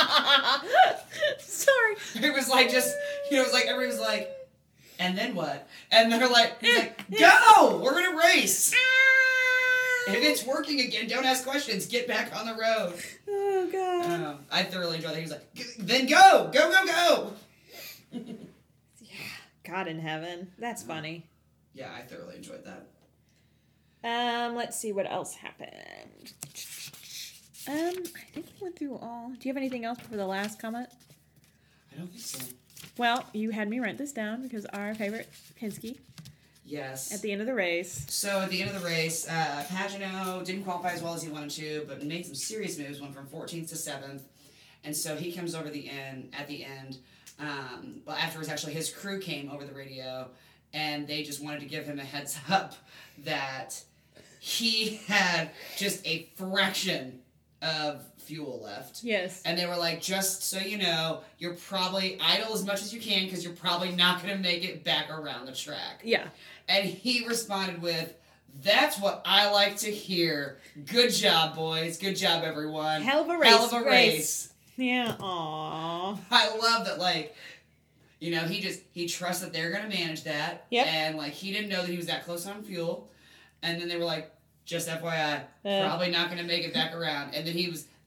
Sorry. It was like everybody was like, and then what? And they're like, go! We're in a race! If it's working again, don't ask questions. Get back on the road. Oh, God. I thoroughly enjoyed that. He was like, then go! Go! Yeah. God in heaven. That's funny. Yeah, I thoroughly enjoyed that. Let's see what else happened. I think we went through all. Do you have anything else for the last comment? I don't think so. Well, you had me write this down because our favorite Penske. Yes. At the end of the race. So at the end of the race, Pagenaud didn't qualify as well as he wanted to, but made some serious moves. Went from 14th to 7th, and so he comes over at the end. Well, afterwards, actually, his crew came over the radio. And they just wanted to give him a heads up that he had just a fraction of fuel left. Yes. And they were like, just so you know, you're probably idle as much as you can because you're probably not going to make it back around the track. Yeah. And he responded with, that's what I like to hear. Good job, boys. Good job, everyone. Hell of a race. Yeah. Aww. I love that, like... he trusts that they're going to manage that. Yep. And, he didn't know that he was that close on fuel. And then they were like, just FYI, probably not going to make it back around. And then he was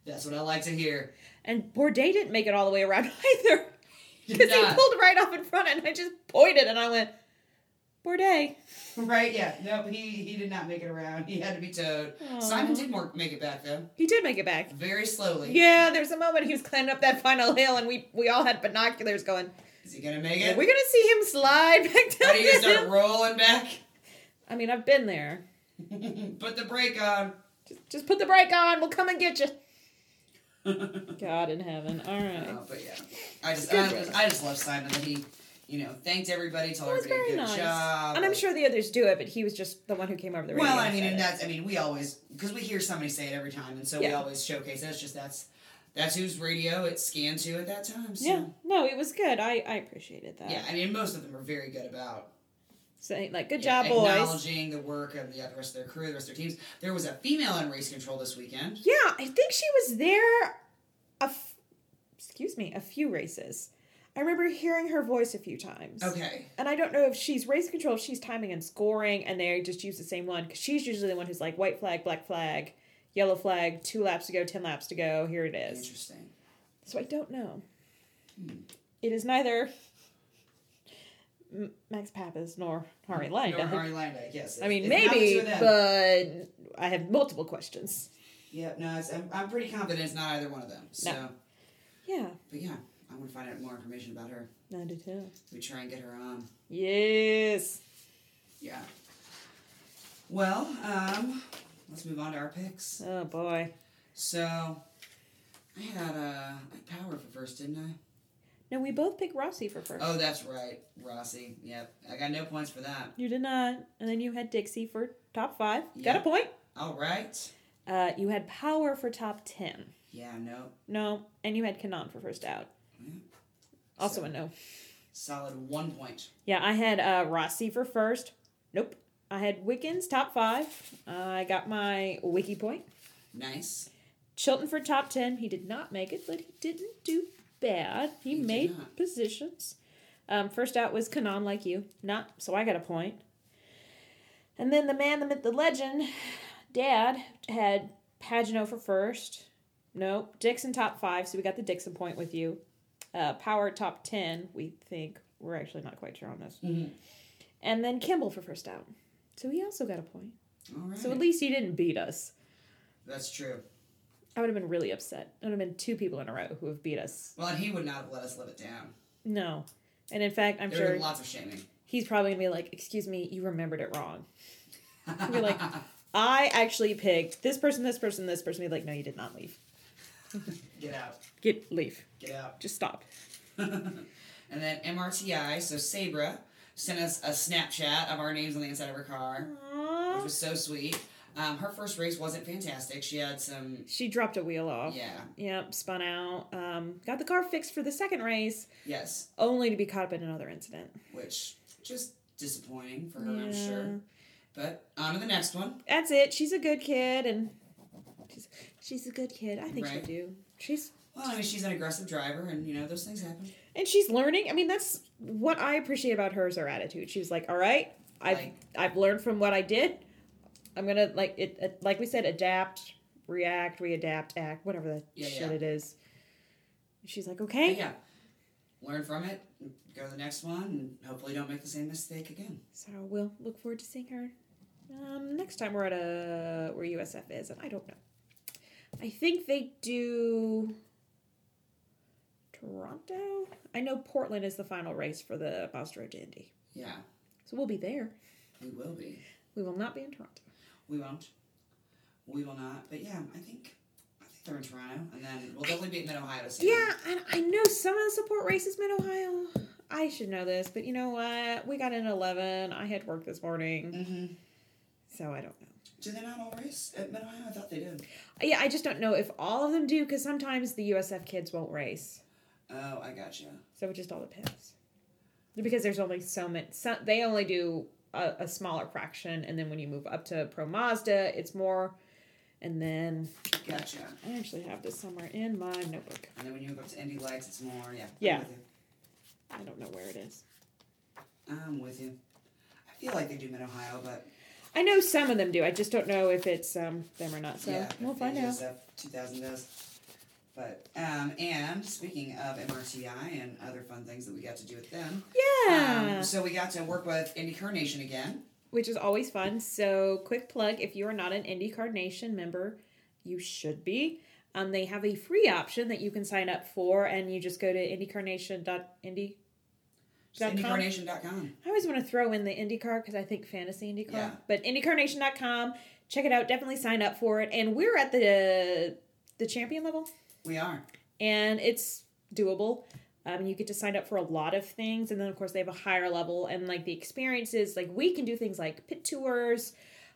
That's what I like to hear. And Bourdais didn't make it all the way around either. Did Because he not. pulled right off in front and I just pointed and I went, Bourdais. Right, yeah. Nope, he did not make it around. He had to be towed. Aw. Simon did make it back, though. He did make it back. Very slowly. Yeah, there's a moment he was climbing up that final hill and we all had binoculars going, Is he going to make are it? we going to see him slide back down How do you the start hill? rolling back? I mean, I've been there. Put the brake on. Just put the brake on. We'll come and get you. God in heaven. All right. But yeah, I Good just love Simon that he, tonked everybody, told It was everybody very good nice. job. And I'm sure the others do it, but he was just the one who came over the radio. Well, and said it. we always, because we hear somebody say it every time, and so we Yeah. always showcase it. It's just that's whose radio it scanned to at that time. So. Yeah. No, it was good. I appreciated that. Yeah, most of them are very good about Saying, like, good job, boys. acknowledging the work of the rest of their crew, the rest of their teams. There was a female in race control this weekend. Yeah, I think she was there a few races. I remember hearing her voice a few times. Okay. And I don't know if she's race control, if she's timing and scoring, and they just use the same one, because she's usually the one who's like, white flag, black flag, yellow flag, 2 laps to go, 10 laps to go, here it is. Interesting. So I don't know. It is neither Max Pappas nor Hari Lange. Nor Hari Lange, yes. I mean, It's not the two maybe, of them. but I have multiple questions. Yeah, no, I'm pretty confident it's not either one of them. So, No. Yeah, But yeah, I want to find out more information about her. I do too. We try and get her on. Yes. Yeah. Well, let's move on to our picks. Oh boy. So, I had Power for first, didn't I? No, we both picked Rossi for first. Oh, that's right, Rossi. Yep, I got no points for that. You did not. And then you had Dixie for top 5. Yeah. Got a point. All right. You had Power for top 10. Yeah, no. No. And you had Kanan for first out. Yeah. Also So, a no. Solid 1 point. Yeah, I had Rossi for first. Nope. I had Wickens top 5. I got my wiki point. Nice. Chilton for top 10. He did not make it, but he didn't do bad. He did made not. positions. First out was Kanan, like you. Not, so I got a point. And then the man, the myth, the legend, Dad, had Pagano for first. Nope. Dixon top 5, so we got the Dixon point with you. Power top 10, we think. We're actually not quite sure on this. Mm-hmm. And then Kimball for first out. So he also got a point. All right. So at least he didn't beat us. That's true. I would have been really upset. It would have been 2 people in a row who have beat us. Well, and he would not have let us live it down. No. And in fact, I'm There would have sure been lots of shaming. he's probably going to be like, excuse me, you remembered it wrong. You're like, I actually picked this person, this person, this person. Be like, no, you did not leave. Get out. Leave. Get out. Just stop. And then MRTI, so Sabra, sent us a Snapchat of our names on the inside of her car, which Aww. was so sweet. Her first race wasn't fantastic. She had some, She dropped a wheel off. yeah, Yep, spun out. Got the car fixed for the second race, yes, only to be caught up in another incident. which just disappointing for her, I'm Yeah. sure. But on to the next one. That's it. She's a good kid, and she's a good kid. I think Right. she'll do. Well, I mean, she's an aggressive driver, and those things happen. And she's learning. I mean, that's what I appreciate about her is her attitude. She was like, all right, I've learned from what I did. I'm going to, like we said, adapt, react, readapt, act, whatever the shit it is. She's like, okay. But yeah, learn from it, go to the next one, and hopefully don't make the same mistake again. So we'll look forward to seeing her next time we're at where USF is, and I don't know. I think they do Toronto. I know Portland is the final race for the Monster Road to Indy. Yeah, So we'll be there. we will be. We will not be in Toronto. We won't. We will not. But yeah, I think they're in Toronto, and then we'll definitely be at Mid-Ohio to see them. Yeah, and I know some of the support races Mid-Ohio. I should know this, but you know what? We got in 11. I had work this morning, Mm-hmm. so I don't know. Do they not all race at Mid-Ohio? I thought they did. Yeah, I just don't know if all of them do, because sometimes the USF kids won't race. Oh, I gotcha. So it just all depends. Because there's only so many. They only do a smaller fraction, and then when you move up to Pro Mazda, it's more. And then Gotcha. I actually have this somewhere in my notebook. And then when you move up to Indy Lights, it's more, yeah. Yeah. I'm with you. I don't know where it is. I'm with you. I feel like they do Mid-Ohio, but I know some of them do. I just don't know if it's them or not. So yeah. we'll find out. USF 2000 does. But, and speaking of MRTI and other fun things that we got to do with them. Yeah. So we got to work with IndyCar Nation again. Which is always fun. So, quick plug, if you are not an IndyCar Nation member, you should be. They have a free option that you can sign up for, and you just go to IndyCarNation.com. IndyCarNation.com. I always want to throw in the IndyCar because I think fantasy IndyCar. Yeah. But IndyCarNation.com, check it out. Definitely sign up for it. And we're at the champion level. We are. And it's doable. You get to sign up for a lot of things. And then, of course, they have a higher level. And, like, the experiences, like, we can do things like pit tours,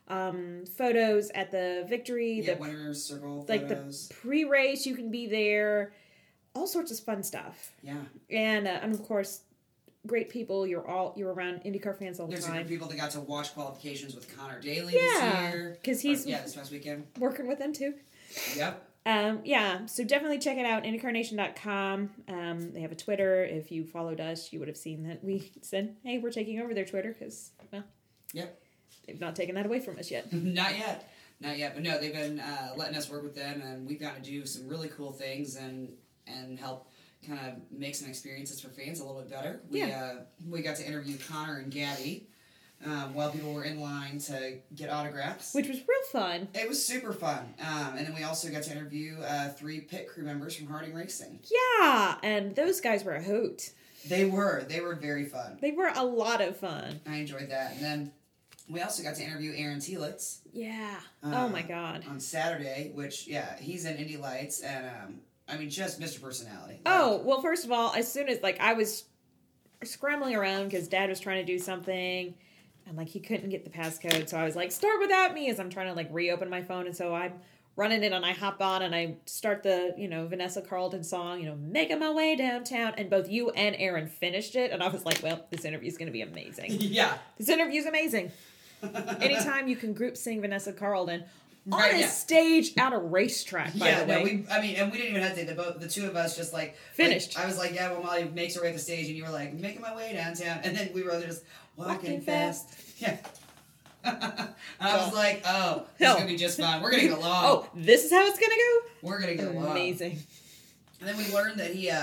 photos at the victory. Yeah, the winner's circle photos. Like, the pre-race, you can be there. All sorts of fun stuff. Yeah. And of course, great people. You're around IndyCar fans all the There's time. a group of people that got to watch qualifications with Connor Daly this year. Because he's this past weekend. working with them, too. Yep. So definitely check it out, IndyCarNation.com. They have a Twitter. If you followed us, you would have seen that we said, hey, we're taking over their Twitter because, well, yep. They've not taken that away from us yet. Not yet. But no, they've been letting us work with them, and we've got to do some really cool things and help kind of make some experiences for fans a little bit better. We got to interview Connor and Gabby while people were in line to get autographs. Which was real fun. It was super fun. And then we also got to interview 3 pit crew members from Harding Racing. Yeah, and those guys were a hoot. They were very fun. They were a lot of fun. I enjoyed that. And then we also got to interview Aaron Telitz. Yeah. Oh my God. On Saturday, which, he's in Indy Lights, and just Mr. Personality. Well, first of all, as soon as, I was scrambling around because Dad was trying to do something, and, he couldn't get the passcode, so I was like, start without me, as I'm trying to, reopen my phone, and so I'm running in, and I hop on, and I start the, Vanessa Carlton song, Making My Way Downtown, and both you and Aaron finished it, and I was like, well, this interview's going to be amazing. Yeah. This interview's amazing. Anytime you can group sing Vanessa Carlton on Right, a stage at a racetrack, by the way. And we didn't even have to, the two of us just finished. I was like, yeah, well, Molly makes her way to the stage, and you were like, making my way downtown, and then we were just walking fast. Yeah. And I was like, this is going to be just fine. We're going to get along. This is how it's going to go? We're going to get along. Amazing. And then we learned that he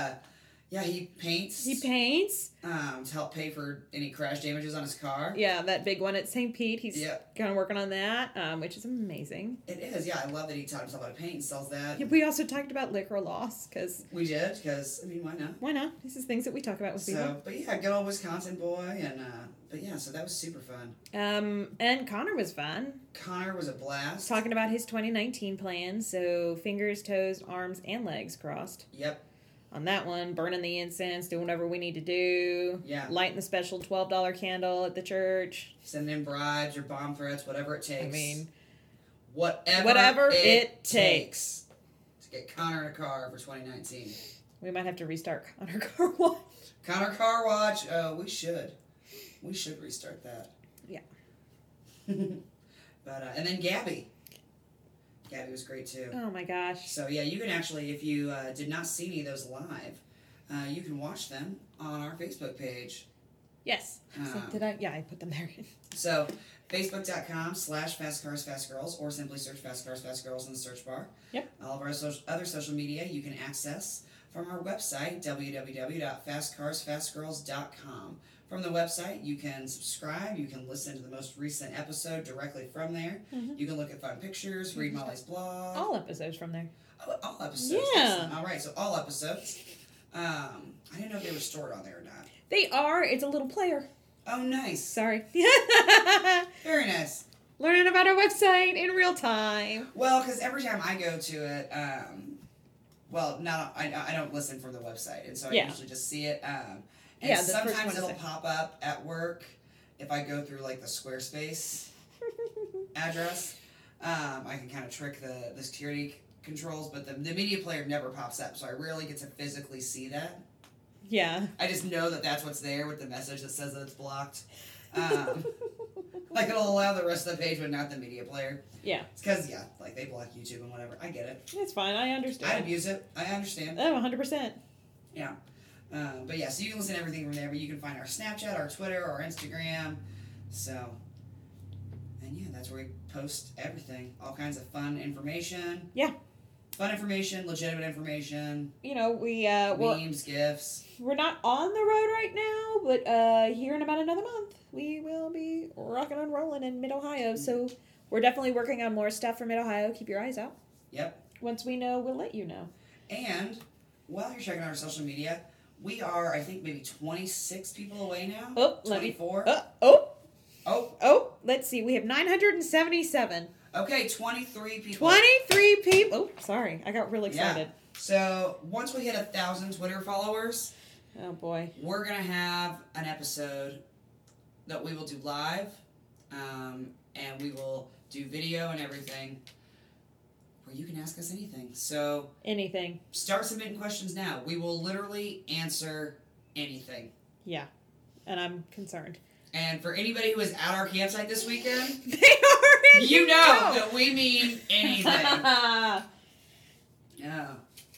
paints. He paints. To help pay for any crash damages on his car. Yeah, that big one at St. Pete. He's kind of working on that, which is amazing. It is, yeah. I love that he taught himself how to paint and sells that. Yeah, we also talked about liquor loss, because... We did, because, why not? Why not? This is things that we talk about with people. But yeah, good old Wisconsin boy, and, so that was super fun. And Connor was fun. Connor was a blast. Talking about his 2019 plan, so fingers, toes, arms, and legs crossed. Yep. On that one, burning the incense, doing whatever we need to do. Yeah. Lighting the special $12 candle at the church. Sending in bribes or bomb threats, whatever it takes. Whatever it takes to get Connor in a car for 2019. We might have to restart Connor Car Wash. Connor Car Watch. We should. We should restart that. Yeah. But and then Gabby. Gabby was great too. Oh my gosh. So yeah, you can actually, if you did not see any of those live, you can watch them on our Facebook page. Yes. Did I? Yeah, I put them there. So facebook.com/fastcarsfastgirls, or simply search Fast Cars Fast Girls in the search bar. Yep. All of our other social media you can access from our website, www.fastcarsfastgirls.com. From the website, you can subscribe. You can listen to the most recent episode directly from there. Mm-hmm. You can look at fun pictures, read Molly's blog. All episodes from there. Oh, all episodes. Yeah. Excellent. All right, so all episodes. I didn't know if they were stored on there or not. They are. It's a little player. Oh, nice. Sorry. Very nice. Learning about our website in real time. Well, because every time I go to it, I don't listen from the website, and so I usually just see it. And sometimes it'll pop up at work if I go through the Squarespace address. I can kind of trick the security controls, but the media player never pops up, so I rarely get to physically see that. Yeah. I just know that that's what's there with the message that says that it's blocked. It'll allow the rest of the page, but not the media player. Yeah. It's because, they block YouTube and whatever. I get it. It's fine. I understand. I abuse it. I understand. Oh, 100%. Yeah. But yeah, so you can listen to everything from there, but you can find our Snapchat, our Twitter, our Instagram. So, and yeah, that's where we post everything. All kinds of fun information. Yeah. Fun information, legitimate information, you know, we're memes, gifs. we're not on the road right now, but here in about another month, we will be rocking and rolling in Mid-Ohio. So we're definitely working on more stuff for Mid-Ohio. Keep your eyes out. Yep. Once we know, we'll let you know. And while you're checking out our social media, we are, I think, maybe 26 people away now. Oh, 24. Let's see. We have 977. Okay, 23 people. 23 people. Oh, sorry. I got real excited. Yeah. So once we hit 1,000 Twitter followers, Oh, boy. we're going to have an episode that we will do live, and we will do video and everything where you can ask us anything. So Anything. start submitting questions now. We will literally answer anything. Yeah. And I'm concerned. And for anybody who was at our campsite this weekend, They already you know that we mean anything. Yeah.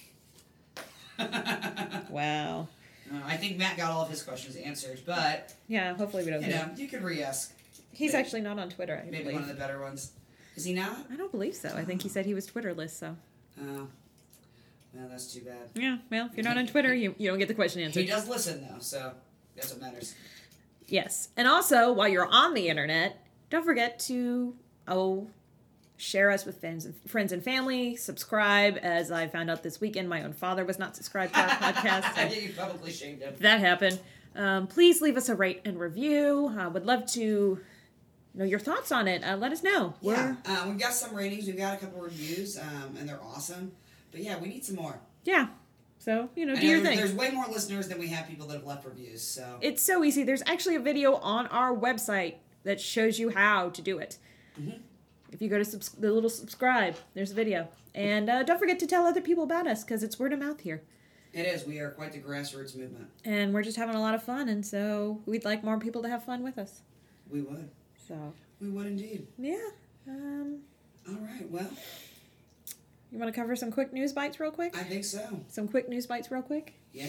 Wow. I think Matt got all of his questions answered, but, Yeah, hopefully we don't you get know, you could re-ask. He's maybe- actually not on Twitter, I Maybe believe. one of the better ones. Is he not? I don't believe so. I think he said he was Twitterless, so. Oh. Well, that's too bad. Yeah, well, if you're not on Twitter, you don't get the question He answered. does listen, though, so that's what matters. Yes. And also, while you're on the internet, don't forget to, share us with friends and family. Subscribe. As I found out this weekend, my own father was not subscribed to our podcast. I So think you publicly shamed him. that happened. Please leave us a rate and review. Would love to know your thoughts on it. Let us know. Yeah, we've got some ratings. We've got a couple reviews, and they're awesome. But yeah, we need some more. Yeah. So, do I know your thing. There's way more listeners than we have people that have left reviews, so. It's so easy. There's actually a video on our website that shows you how to do it. Mm-hmm. If you go to the little subscribe, there's a video. And don't forget to tell other people about us, because it's word of mouth here. It is. We are quite the grassroots movement. And we're just having a lot of fun, and so we'd like more people to have fun with us. We would. So, We would indeed. yeah. All right, well, You want to cover some quick news bites real quick? I think so. Some quick news bites real quick? Yeah.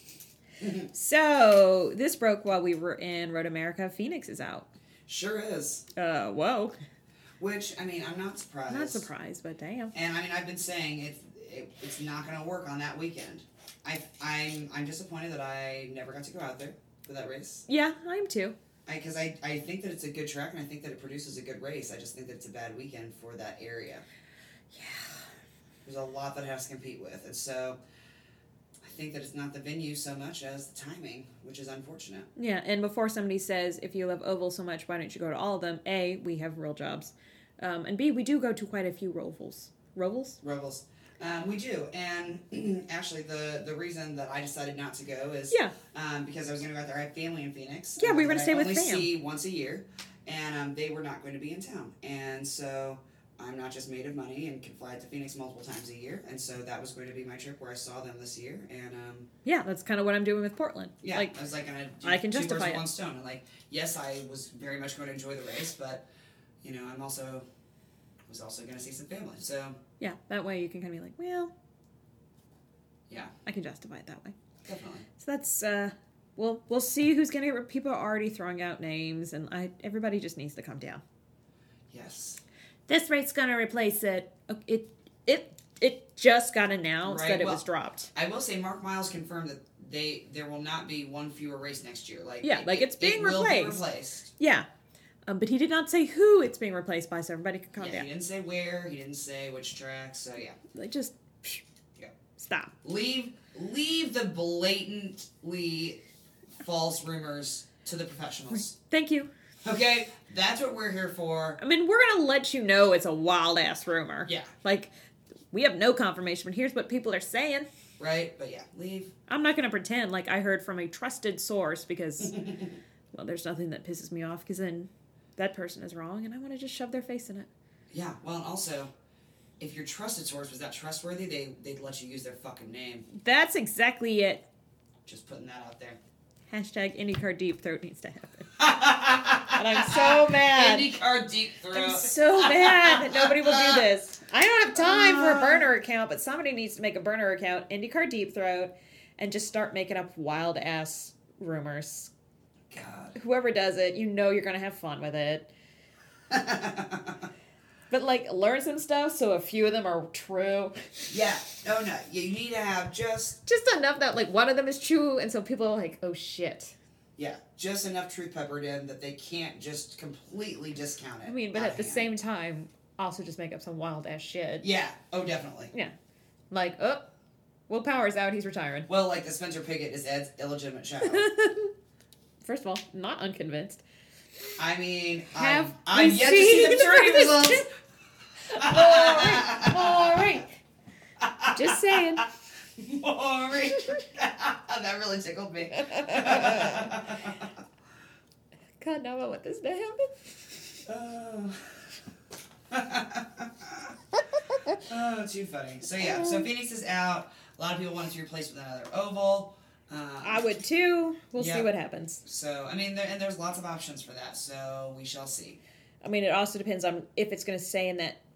So, this broke while we were in Road America. Phoenix is out. Sure is. Whoa. Which, I mean, I'm not surprised. Not surprised, but damn. And I mean, I've been saying it's not going to work on that weekend. I'm disappointed that I never got to go out there for that race. Yeah, I am too. Because I think that it's a good track and I think that it produces a good race. I just think that it's a bad weekend for that area. Yeah. There's a lot that it has to compete with. And so I think that it's not the venue so much as the timing, which is unfortunate. Yeah, and before somebody says, if you love Oval so much, why don't you go to all of them? A, we have real jobs. And B, we do go to quite a few Rovals. Rovals? Rovals. We do. And actually, the reason that I decided not to go is because I was going to go out there. I have family in Phoenix. Yeah, we were going to stay with fam. I only fam. see once a year. And they were not going to be in town. And so I'm not just made of money and can fly to Phoenix multiple times a year. And so that was going to be my trip where I saw them this year. And yeah, that's kind of what I'm doing with Portland. yeah, Like, I was like, going to do I can two birds justify with it. one stone. And like, yes, I was very much going to enjoy the race, but you know, I'm also was also going to see some family. So yeah, that way you can kind of be like, well, yeah, I can justify it that way. definitely. So that's we'll see who's gonna get. People are already throwing out names, and everybody just needs to calm down. Yes. This rate's gonna replace it. It just got announced Right, that it well, was dropped. I will say Mark Miles confirmed that there will not be one fewer race next year. Like Yeah, like it's being it will replaced. Be replaced. Yeah, but he did not say who it's being replaced by, so everybody can calm Yeah, down. he didn't say where. He didn't say which track. So yeah, Like just Yeah. stop. leave the blatantly false rumors to the professionals. Thank you. Okay, that's what we're here for. I mean, we're gonna let you know it's a wild ass rumor. Yeah. Like, we have no confirmation, but here's what people are saying. Right, but yeah, leave. I'm not gonna pretend like I heard from a trusted source because, well, there's nothing that pisses me off because then that person is wrong and I want to just shove their face in it. Yeah, well, and also, if your trusted source was that trustworthy, they'd let you use their fucking name. That's exactly it. Just putting that out there. Hashtag IndyCar Deep Throat needs to happen. And I'm so mad. IndyCar Deep Throat. I'm so mad that nobody will do this. I don't have time for a burner account, but somebody needs to make a burner account, IndyCar Deep Throat, and just start making up wild ass rumors. God. Whoever does it, you know you're gonna have fun with it. But, like, learn some stuff so a few of them are true. Yeah. Oh, no. You need to have just enough that, like, one of them is true, and so people are like, oh, shit. Yeah, just enough truth peppered in that they can't just completely discount it. I mean, but at the same time, also just make up some wild-ass shit. Yeah. Oh, definitely. Yeah. Like, oh, Will Power's out, he's retiring. Well, like the Spencer Piggott is Ed's illegitimate child. First of all, not unconvinced. I mean, Have I'm yet to see the maturity results. Maury. Just saying. Maury. That really tickled me. God, now I want this to happen. Oh, too funny. So yeah, so Phoenix is out. A lot of people want it to be replaced with another oval. I would too. We'll see what happens. So, I mean, there's lots of options for that, so we shall see. I mean, it also depends on if it's going to stay in that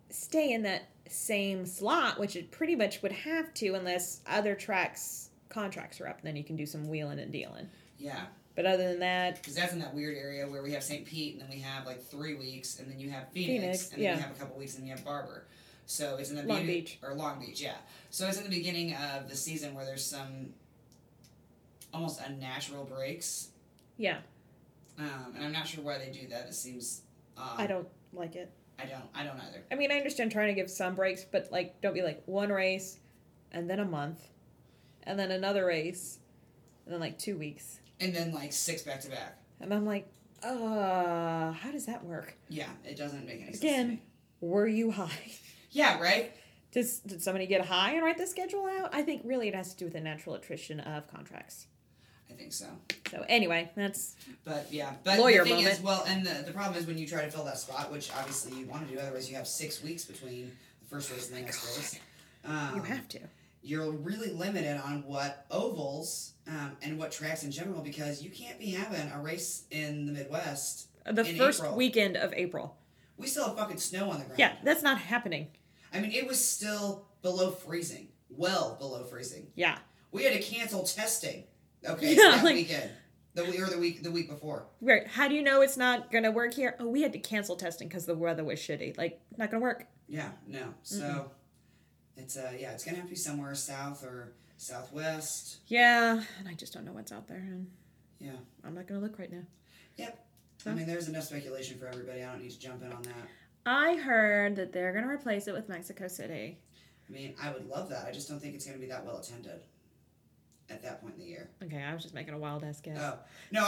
same slot, which it pretty much would have to unless other tracks' contracts are up. Then you can do some wheeling and dealing. Yeah. But other than that... Because that's in that weird area where we have St. Pete, and then we have, like, 3 weeks, and then you have Phoenix and then you have a couple weeks, and you have Barber. So it's in the Long Beach. Or Long Beach, yeah. So it's in the beginning of the season where there's some almost unnatural breaks. Yeah. And I'm not sure why they do that. It seems I don't like it. I don't either. I mean, I understand trying to give some breaks, but, like, don't be like one race, and then a month, and then another race, and then, like, 2 weeks. And then, like, 6 back-to-back. And I'm like, how does that work? Yeah, it doesn't make any sense Again, to me. were you high? Yeah, right? Did somebody get high and write the schedule out? I think really it has to do with the natural attrition of contracts. I think so. So anyway, that's But yeah, but lawyer the thing moment. is, well, and the problem is when you try to fill that spot, which obviously you want to do, otherwise you have 6 weeks between the first race and the next race. You have to. You're really limited on what ovals and what tracks in general, because you can't be having a race in the Midwest The in first April. weekend of April. We still have fucking snow on the ground. Yeah, that's not happening. I mean, it was still below freezing. Well below freezing. Yeah. We had to cancel testing. Okay, Yeah, that like- weekend. The week before. Right. How do you know it's not going to work here? Oh, we had to cancel testing because the weather was shitty. Like, not going to work. Yeah, no. So, it's it's going to have to be somewhere south or southwest. Yeah, and I just don't know what's out there. And Yeah. I'm not going to look right now. Yep. I mean, there's enough speculation for everybody. I don't need to jump in on that. I heard that they're going to replace it with Mexico City. I mean, I would love that. I just don't think it's going to be that well attended at that point in the year. Okay, I was just making a wild ass guess. Oh. No,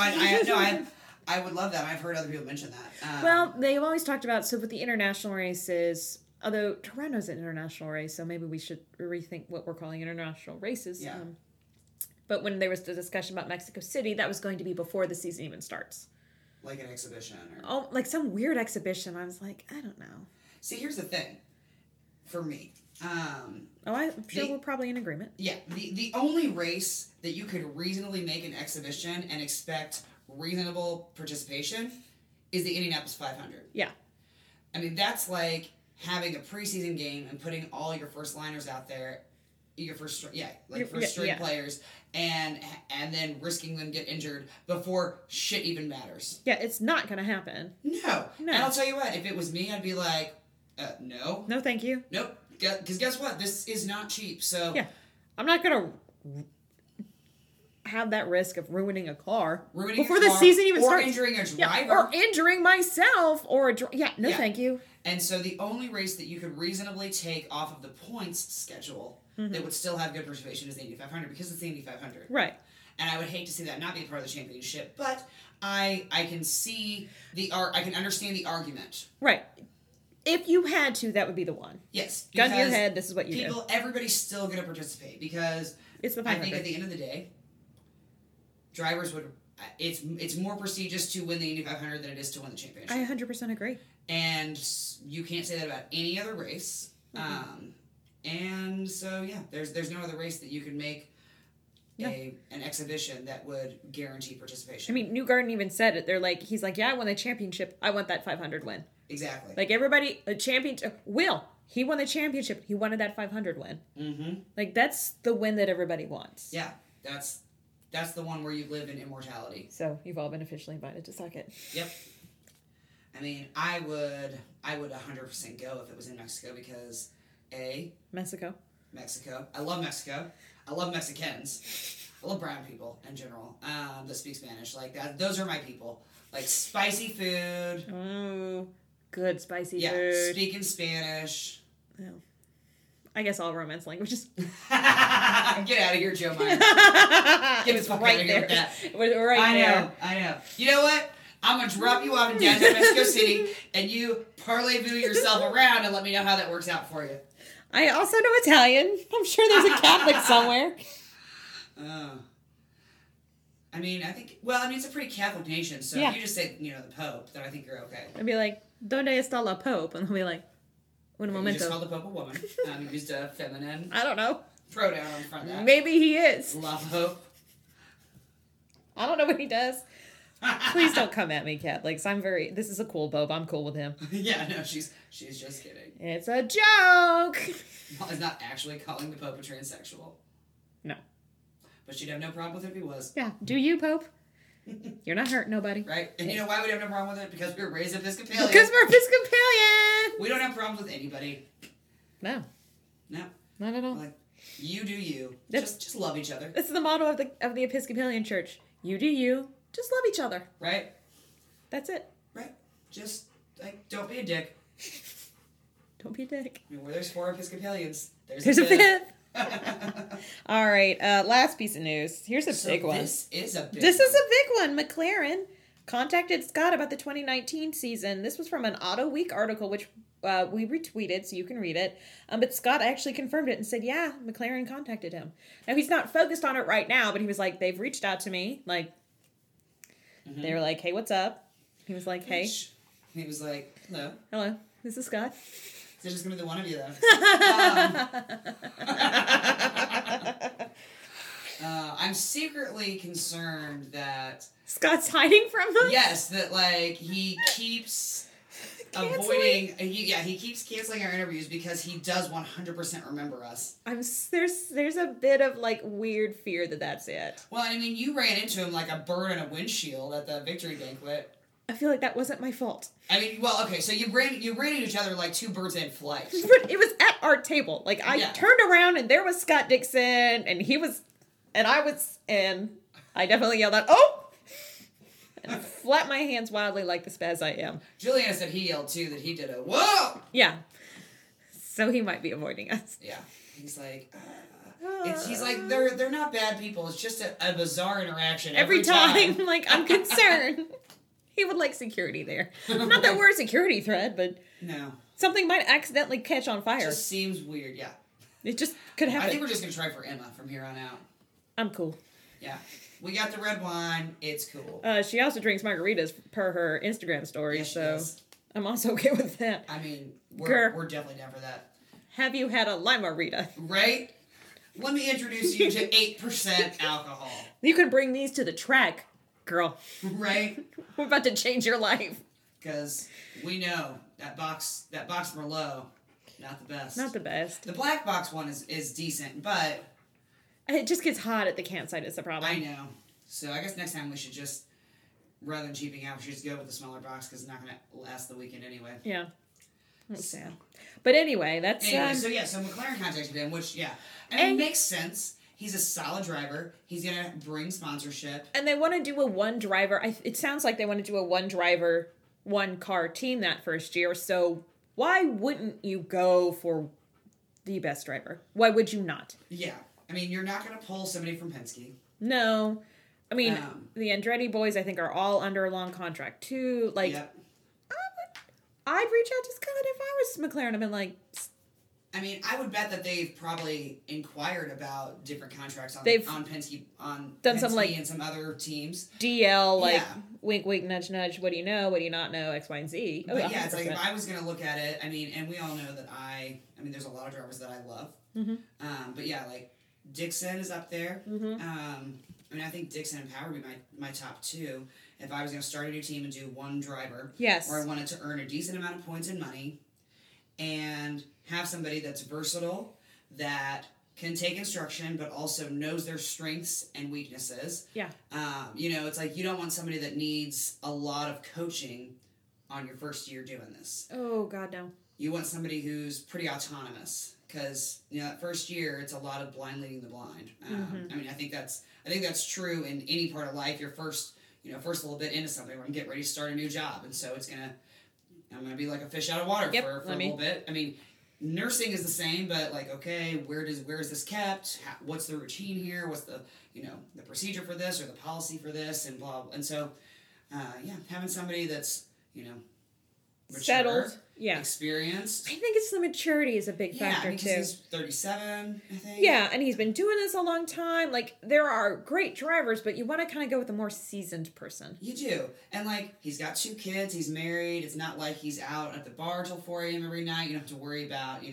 I would love that. I've heard other people mention that. Well, they've always talked about, so with the international races, although Toronto's an international race, so maybe we should rethink what we're calling international races. Yeah. But when there was the discussion about Mexico City, that was going to be before the season even starts. Like an exhibition. Or... Oh, like some weird exhibition. I was like, I don't know. See, here's the thing. For me. I'm sure we're probably in agreement. Yeah, the only race that you could reasonably make an exhibition and expect reasonable participation is the Indianapolis 500. Yeah. I mean, that's like having a preseason game and putting all your first liners out there, your first string players, and then risking them get injured before shit even matters. Yeah, it's not going to happen. No. And I'll tell you what, if it was me, I'd be like, no. No, thank you. Nope. Because guess what? This is not cheap. So yeah, I'm not going to have that risk of ruining a car before the season even starts. Or injuring a driver. Yeah, or injuring myself. Thank you. And so the only race that you could reasonably take off of the points schedule that would still have good participation is the Indy 500, because it's the Indy 500. Right. And I would hate to see that not be part of the championship, but I can see I can understand the argument. Right. If you had to, that would be the one. Yes. Gun to your head, this is what you do. Everybody's still going to participate, because it's the 500. I think at the end of the day, drivers would... It's more prestigious to win the Indy 500 than it is to win the championship. I 100% agree. And you can't say that about any other race. And so, yeah, there's no other race that you can make an exhibition that would guarantee participation. I mean, Newgarden even said it. He's like, yeah, I won the championship. I want that 500 win. Exactly. Like, everybody, a championship, he won the championship. He wanted that 500 win. Mm-hmm. Like, that's the win that everybody wants. Yeah, that's the one where you live in immortality. So, you've all been officially invited to suck it. Yep. I mean, I would 100% go if it was in Mexico because Mexico. I love Mexico. I love Mexicans. I love brown people in general that speak Spanish. Like that, those are my people. Like spicy food. Ooh, good spicy Yeah, food. speaking Spanish. Yeah. I guess all Romance languages. Get out of here, Joe Meyer. Get the fuck right out of here there. with that. Right I know. You know what? I'm going to drop you off in downtown Mexico City, and you parlez-vous yourself around and let me know how that works out for you. I also know Italian. I'm sure there's a Catholic somewhere. I mean, it's a pretty Catholic nation, so if you just say, the Pope, then I think you're okay. I'd be like, ¿Dónde está la Pope? And they'll be like, un momento. You just called the Pope a woman. You used a feminine I don't know. pronoun on front of that. Maybe he is. La Pope. I don't know what he does. Please don't come at me, Catholics. This is a cool Pope. I'm cool with him. Yeah, no, she's just kidding. It's a joke. Molly's not actually calling the Pope a transsexual. No. But she'd have no problem with it if he was. Yeah. Do you, Pope? You're not hurting nobody. Right? And you know why we'd have no problem with it? Because we were raised Episcopalian. Because we're Episcopalian. We don't have problems with anybody. No. No. Not at all. Like, you do you. Just love each other. This is the motto of the Episcopalian Church. You do you. Just love each other. Right? That's it. Right. Just, don't be a dick. Don't be a dick. I mean, where there's 4 Episcopalians, there's a a fifth. All right. Last piece of news. Here's a big one. This is a big one. McLaren contacted Scott about the 2019 season. This was from an Auto Week article, which we retweeted, so you can read it. But Scott actually confirmed it and said, yeah, McLaren contacted him. Now, he's not focused on it right now, but he was like, they've reached out to me. Like, they were like, hey, what's up? He was like, hey. He was like, hello. Hello, this is Scott. There's just going to be the one of you, though. I'm secretly concerned that... Scott's hiding from them? Yes, that, he keeps avoiding... He keeps canceling our interviews because he does 100% remember us. There's a bit of, weird fear that that's it. Well, I mean, you ran into him like a bird in a windshield at the victory banquet. I feel like that wasn't my fault. I mean, well, okay, so you ran into each other like 2 birds in flight. But it was at our table. I turned around and there was Scott Dixon, and he was, and I was, and I definitely yelled out, oh! And flapped my hands wildly like the spaz I am. Juliana said he yelled too, that he did a whoa! Yeah. So he might be avoiding us. Yeah. He's like, he's like, they're not bad people. It's just a bizarre interaction every time. I'm concerned. He would like security there. Not that we're a security threat, but no, something might accidentally catch on fire. It just seems weird, yeah. It just could happen. I think we're just going to try for Emma from here on out. I'm cool. Yeah. We got the red wine. It's cool. She also drinks margaritas per her Instagram story, yes, so I'm also okay with that. I mean, we're definitely down for that. Have you had a limerita? Right? Let me introduce you to 8% alcohol. You can bring these to the track, girl. Right? We're about to change your life. Because we know that box Merlot, not the best. Not the best. The black box one is decent, but... It just gets hot at the campsite is the problem. I know. So I guess next time we should just, rather than cheaping out, we should just go with the smaller box because it's not going to last the weekend anyway. Yeah. That's sad. But anyway, that's... So McLaren contacted him, which, and it makes sense. He's a solid driver. He's going to bring sponsorship. And they want to do a one driver. It sounds like they want to do a one driver, one car team that first year. So why wouldn't you go for the best driver? Why would you not? Yeah. I mean, you're not going to pull somebody from Penske. No. I mean, the Andretti boys, I think, are all under a long contract, too. Yep. I'd reach out to Scott if I was McLaren. I've been like... I mean, I would bet that they've probably inquired about different contracts on Penske, done Penske some and some other teams. DL, wink, wink, nudge, nudge. What do you know? What do you not know? X, Y, and Z. But yeah, it's like if I was going to look at it, I mean, and we all know that there's a lot of drivers that I love. Mm-hmm. But yeah, Dixon is up there. Mm-hmm. I think Dixon and Power would be my top 2 if I was going to start a new team and do one driver. Yes. Or I wanted to earn a decent amount of points and money and have somebody that's versatile, that can take instruction, but also knows their strengths and weaknesses. Yeah. It's like you don't want somebody that needs a lot of coaching on your first year doing this. Oh, God, no. You want somebody who's pretty autonomous, because that first year it's a lot of blind leading the blind. I mean, I think that's true in any part of life. Your first little bit into something, we're gonna get ready to start a new job, and so I'm gonna be like a fish out of water for a little bit. I mean, nursing is the same, but like, okay, where is this kept? What's the routine here? What's the the procedure for this or the policy for this, and blah. And so, having somebody that's mature, settled, experienced. I think it's the maturity is a big factor too. He's 37, I think. Yeah, and he's been doing this a long time. Like, there are great drivers, but you want to kind of go with a more seasoned person. You do. And, like, he's got 2 kids. He's married. It's not like he's out at the bar till 4 a.m. every night. You don't have to worry about,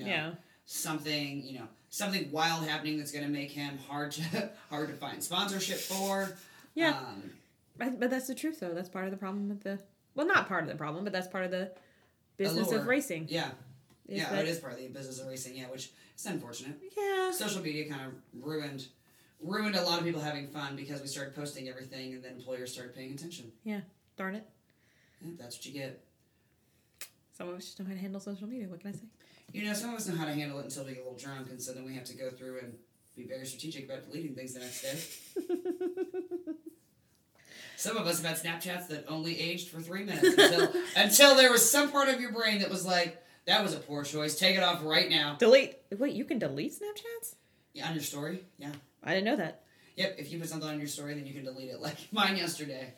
something wild happening that's going to make him hard to find sponsorship for. Yeah. But that's the truth, though. That's part of the problem with the... Well, not part of the problem, but that's part of the business of racing. Yeah. It is part of the business of racing, which is unfortunate. Yeah. Social media kind of ruined a lot of people having fun because we started posting everything and then employers started paying attention. Yeah. Darn it. Yeah, that's what you get. Some of us just know how to handle social media. What can I say? Some of us know how to handle it until we get a little drunk, and so then we have to go through and be very strategic about deleting things the next day. Some of us have had Snapchats that only aged for 3 minutes until there was some part of your brain that was like, that was a poor choice. Take it off right now. Delete. Wait, you can delete Snapchats? Yeah, on your story. Yeah. I didn't know that. Yep, if you put something on your story, then you can delete it. Like mine yesterday.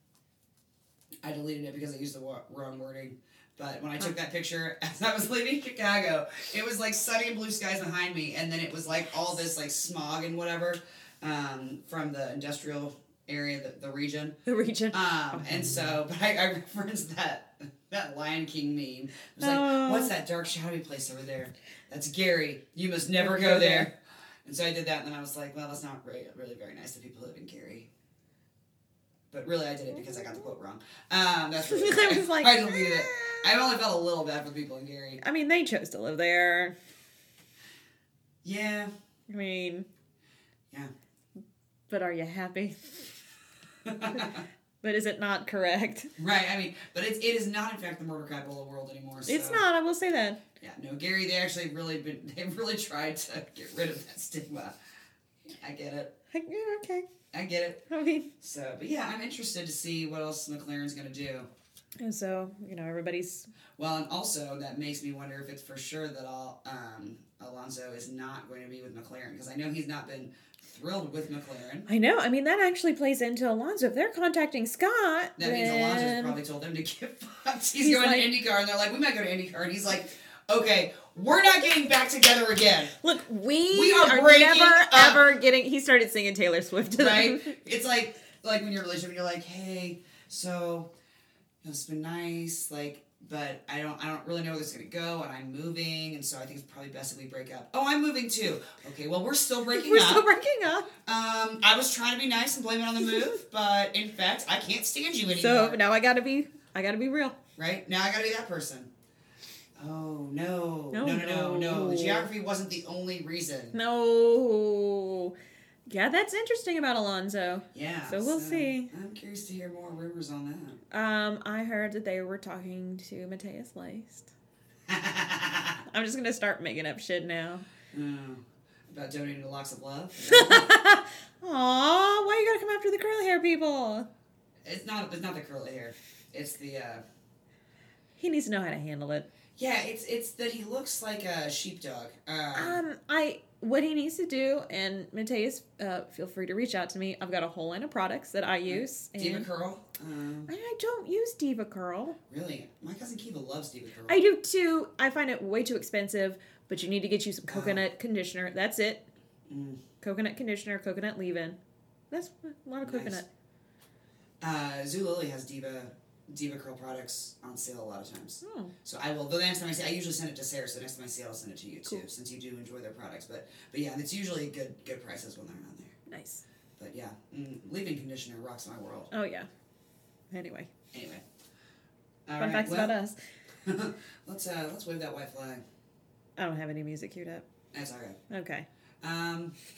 I deleted it because I used the wrong wording. But when I took that picture as I was leaving Chicago, it was like sunny and blue skies behind me, and then it was like all this like smog and whatever from the industrial area, the region. The region. And so, but I referenced that Lion King meme. I was like, what's that dark shadowy place over there? That's Gary. You must never go there. And so I did that, and then I was like, well, that's not really very nice to people who live in Gary. But really, I did it because I got the quote wrong. That's really I was like, I deleted it. I only felt a little bad for the people in Gary. I mean, they chose to live there. Yeah. I mean... Yeah. But are you happy? But is it not correct? Right, I mean, but it is not, in fact, the murder capital of the world anymore. So. It's not, I will say that. Yeah, no, Gary, they've really tried to get rid of that stigma. I get it. Yeah, okay. I get it. I mean... So, but yeah, I'm interested to see what else McLaren's going to do. And so, everybody's... Well, and also, that makes me wonder if it's for sure that Alonso is not going to be with McLaren, because I know he's not been thrilled with McLaren. I know. I mean, that actually plays into Alonso. If they're contacting Scott, that means Alonso's probably told them to get fucked. He's going to IndyCar, and they're like, we might go to IndyCar. And he's like, okay, we're not getting back together again. Look, we are never, ever getting... He started singing Taylor Swift to right? them. It's like when you're in a relationship, and you're like, hey, so, it's been nice, but I don't really know where this is going to go, and I'm moving, and so I think it's probably best if we break up. Oh, I'm moving too. Okay, well, we're still breaking up. We're still breaking up. I was trying to be nice and blame it on the move, but in fact, I can't stand you anymore. So now I gotta be real. Right? Now I gotta be that person. Oh, no. No. The geography wasn't the only reason. No. Yeah, that's interesting about Alonso. Yeah. So we'll see. I'm curious to hear more rumors on that. I heard that they were talking to Matthias Leist. I'm just gonna start making up shit now. About donating to Locks of Love? Aw, why you gotta come after the curly hair people? It's not the curly hair. It's the, He needs to know how to handle it. Yeah, it's that he looks like a sheepdog. What he needs to do, and Matthias, feel free to reach out to me. I've got a whole line of products that I use. Diva Curl? I don't use Diva Curl. Really? My cousin Kiva loves Diva Curl. I do too. I find it way too expensive, but you need to get you some coconut conditioner. That's it. Coconut conditioner, coconut leave-in. That's a lot of coconut. Zulily has Diva Curl products on sale a lot of times. Oh. So I will, the next time I see, I usually send it to Sarah, so next time I see it, I'll send it to you too, since you do enjoy their products. But yeah, it's usually good prices when they're on there. Nice. But yeah, leave-in conditioner rocks my world. Oh yeah. Anyway. Fun facts about us. Let's wave that white flag. I don't have any music queued up. That's alright. Okay.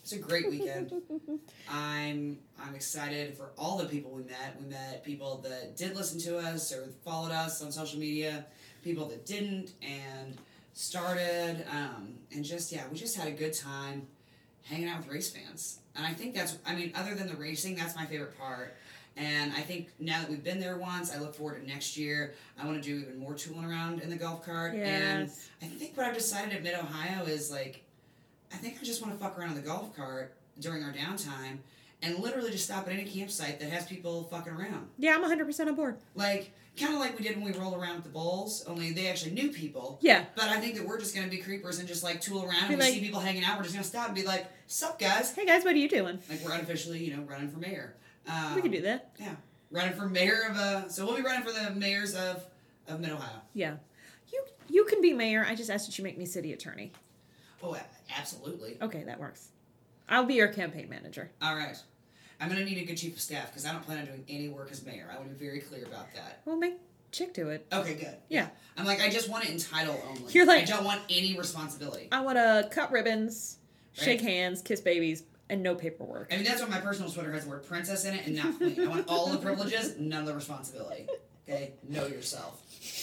It's a great weekend. I'm excited for all the people we met. We met people that did listen to us or followed us on social media, people that didn't and started, and just, we just had a good time hanging out with race fans. And I think other than the racing, that's my favorite part. And I think now that we've been there once, I look forward to next year. I want to do even more tooling around in the golf cart. Yes. And I think what I've decided at Mid-Ohio is, like, I think I just want to fuck around in the golf cart during our downtime and literally just stop at any campsite that has people fucking around. Yeah, I'm 100% on board. Like, kind of like we did when we rolled around with the bowls, only they actually knew people. Yeah. But I think that we're just going to be creepers and just, like, tool around. Be And we like, see people hanging out, we're just going to stop and be like, sup, guys? Hey, guys, what are you doing? Like, we're unofficially, running for mayor. We could do that. Yeah. Running for mayor of, so we'll be running for the mayors of Mid-Ohio. Yeah. You can be mayor. I just asked that you make me city attorney. Oh, absolutely. Okay, that works. I'll be your campaign manager. All right. I'm going to need a good chief of staff because I don't plan on doing any work as mayor. I want to be very clear about that. Well, make Chick do it. Okay, good. Yeah. I'm like, I just want it in title only. You're like, I don't want any responsibility. I want to cut ribbons, shake Right. hands, kiss babies, and no paperwork. I mean, that's why my personal Twitter has the word princess in it and not queen. I want all the privileges, none of the responsibility. Okay? Know yourself.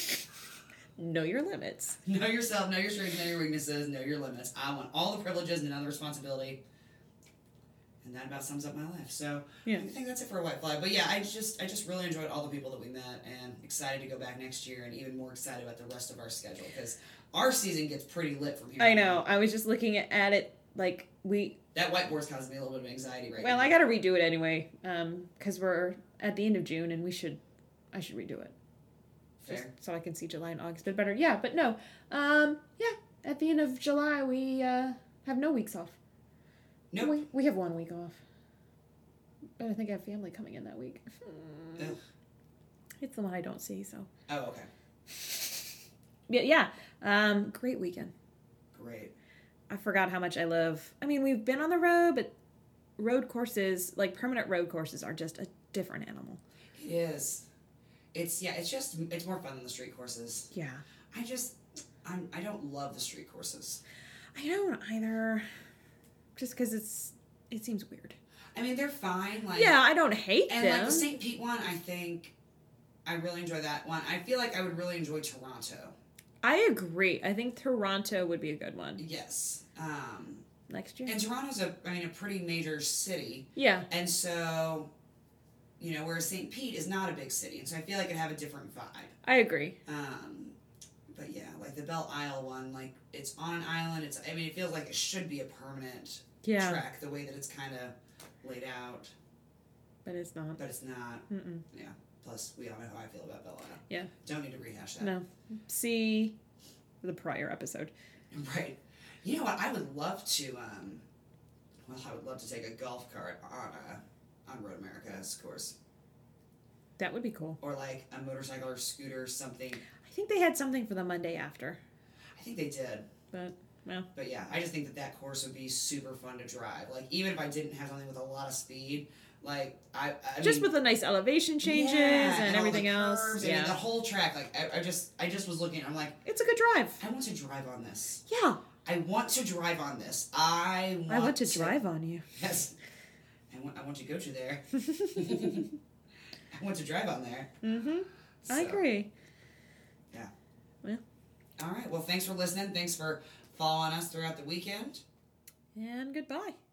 Know your limits. Know yourself, know your strengths, know your weaknesses, know your limits. I want all the privileges and none of the responsibility. And that about sums up my life. So Yeah. I think that's it for a white flag. But yeah, I just really enjoyed all the people that we met and excited to go back next year and even more excited about the rest of our schedule because our season gets pretty lit from here. I know. I was just looking at it like That whiteboard's causing me a little bit of anxiety right now. Well, I got to redo it anyway because we're at the end of June and I should redo it. Fair. Just so I can see July and August a bit better. Yeah, but no. At the end of July, we have no weeks off. Nope. We have 1 week off. But I think I have family coming in that week. Ugh. It's the one I don't see, so. Oh, okay. Yeah. Great weekend. Great. I forgot how much I love. I mean, we've been on the road, but road courses, like permanent road courses, are just a different animal. It is. It's more fun than the street courses. Yeah. I don't love the street courses. I don't either. Just because it seems weird. I mean, they're fine. Like, yeah, I don't hate and them. like the St. Pete one, I think I really enjoy that one. I feel like I would really enjoy Toronto. I agree. I think Toronto would be a good one. Yes. Next year. And Toronto's a pretty major city. Yeah. And so, whereas St. Pete is not a big city, and so I feel like it'd have a different vibe. I agree. But yeah, like the Belle Isle one, like it's on an island. It feels like it should be a permanent trek the way that it's kind of laid out. But it's not. But it's not. Mm-mm. Yeah. Plus, we all know how I feel about Belle Isle. Yeah. Don't need to rehash that. No. See the prior episode. Right. You know what? I would love to. I would love to take a golf cart on Road America's course, That would be cool. or like a motorcycle or scooter or something. I think they had something for the Monday after. I think they did. But, well. But yeah, I just think that course would be super fun to drive. Like, even if I didn't have something with a lot of speed, like, I just mean, with the nice elevation changes and all everything the else. curves, Yeah. and the whole track. Like, I just was looking. I'm like, It's a good drive. I want to drive on this. Yeah. I want to drive on this. I want to drive on you. Yes. I want to go to there. I want to drive on there. Mm-hmm. So, I agree. Yeah. Well. All right. Well, thanks for listening. Thanks for following us throughout the weekend. And goodbye.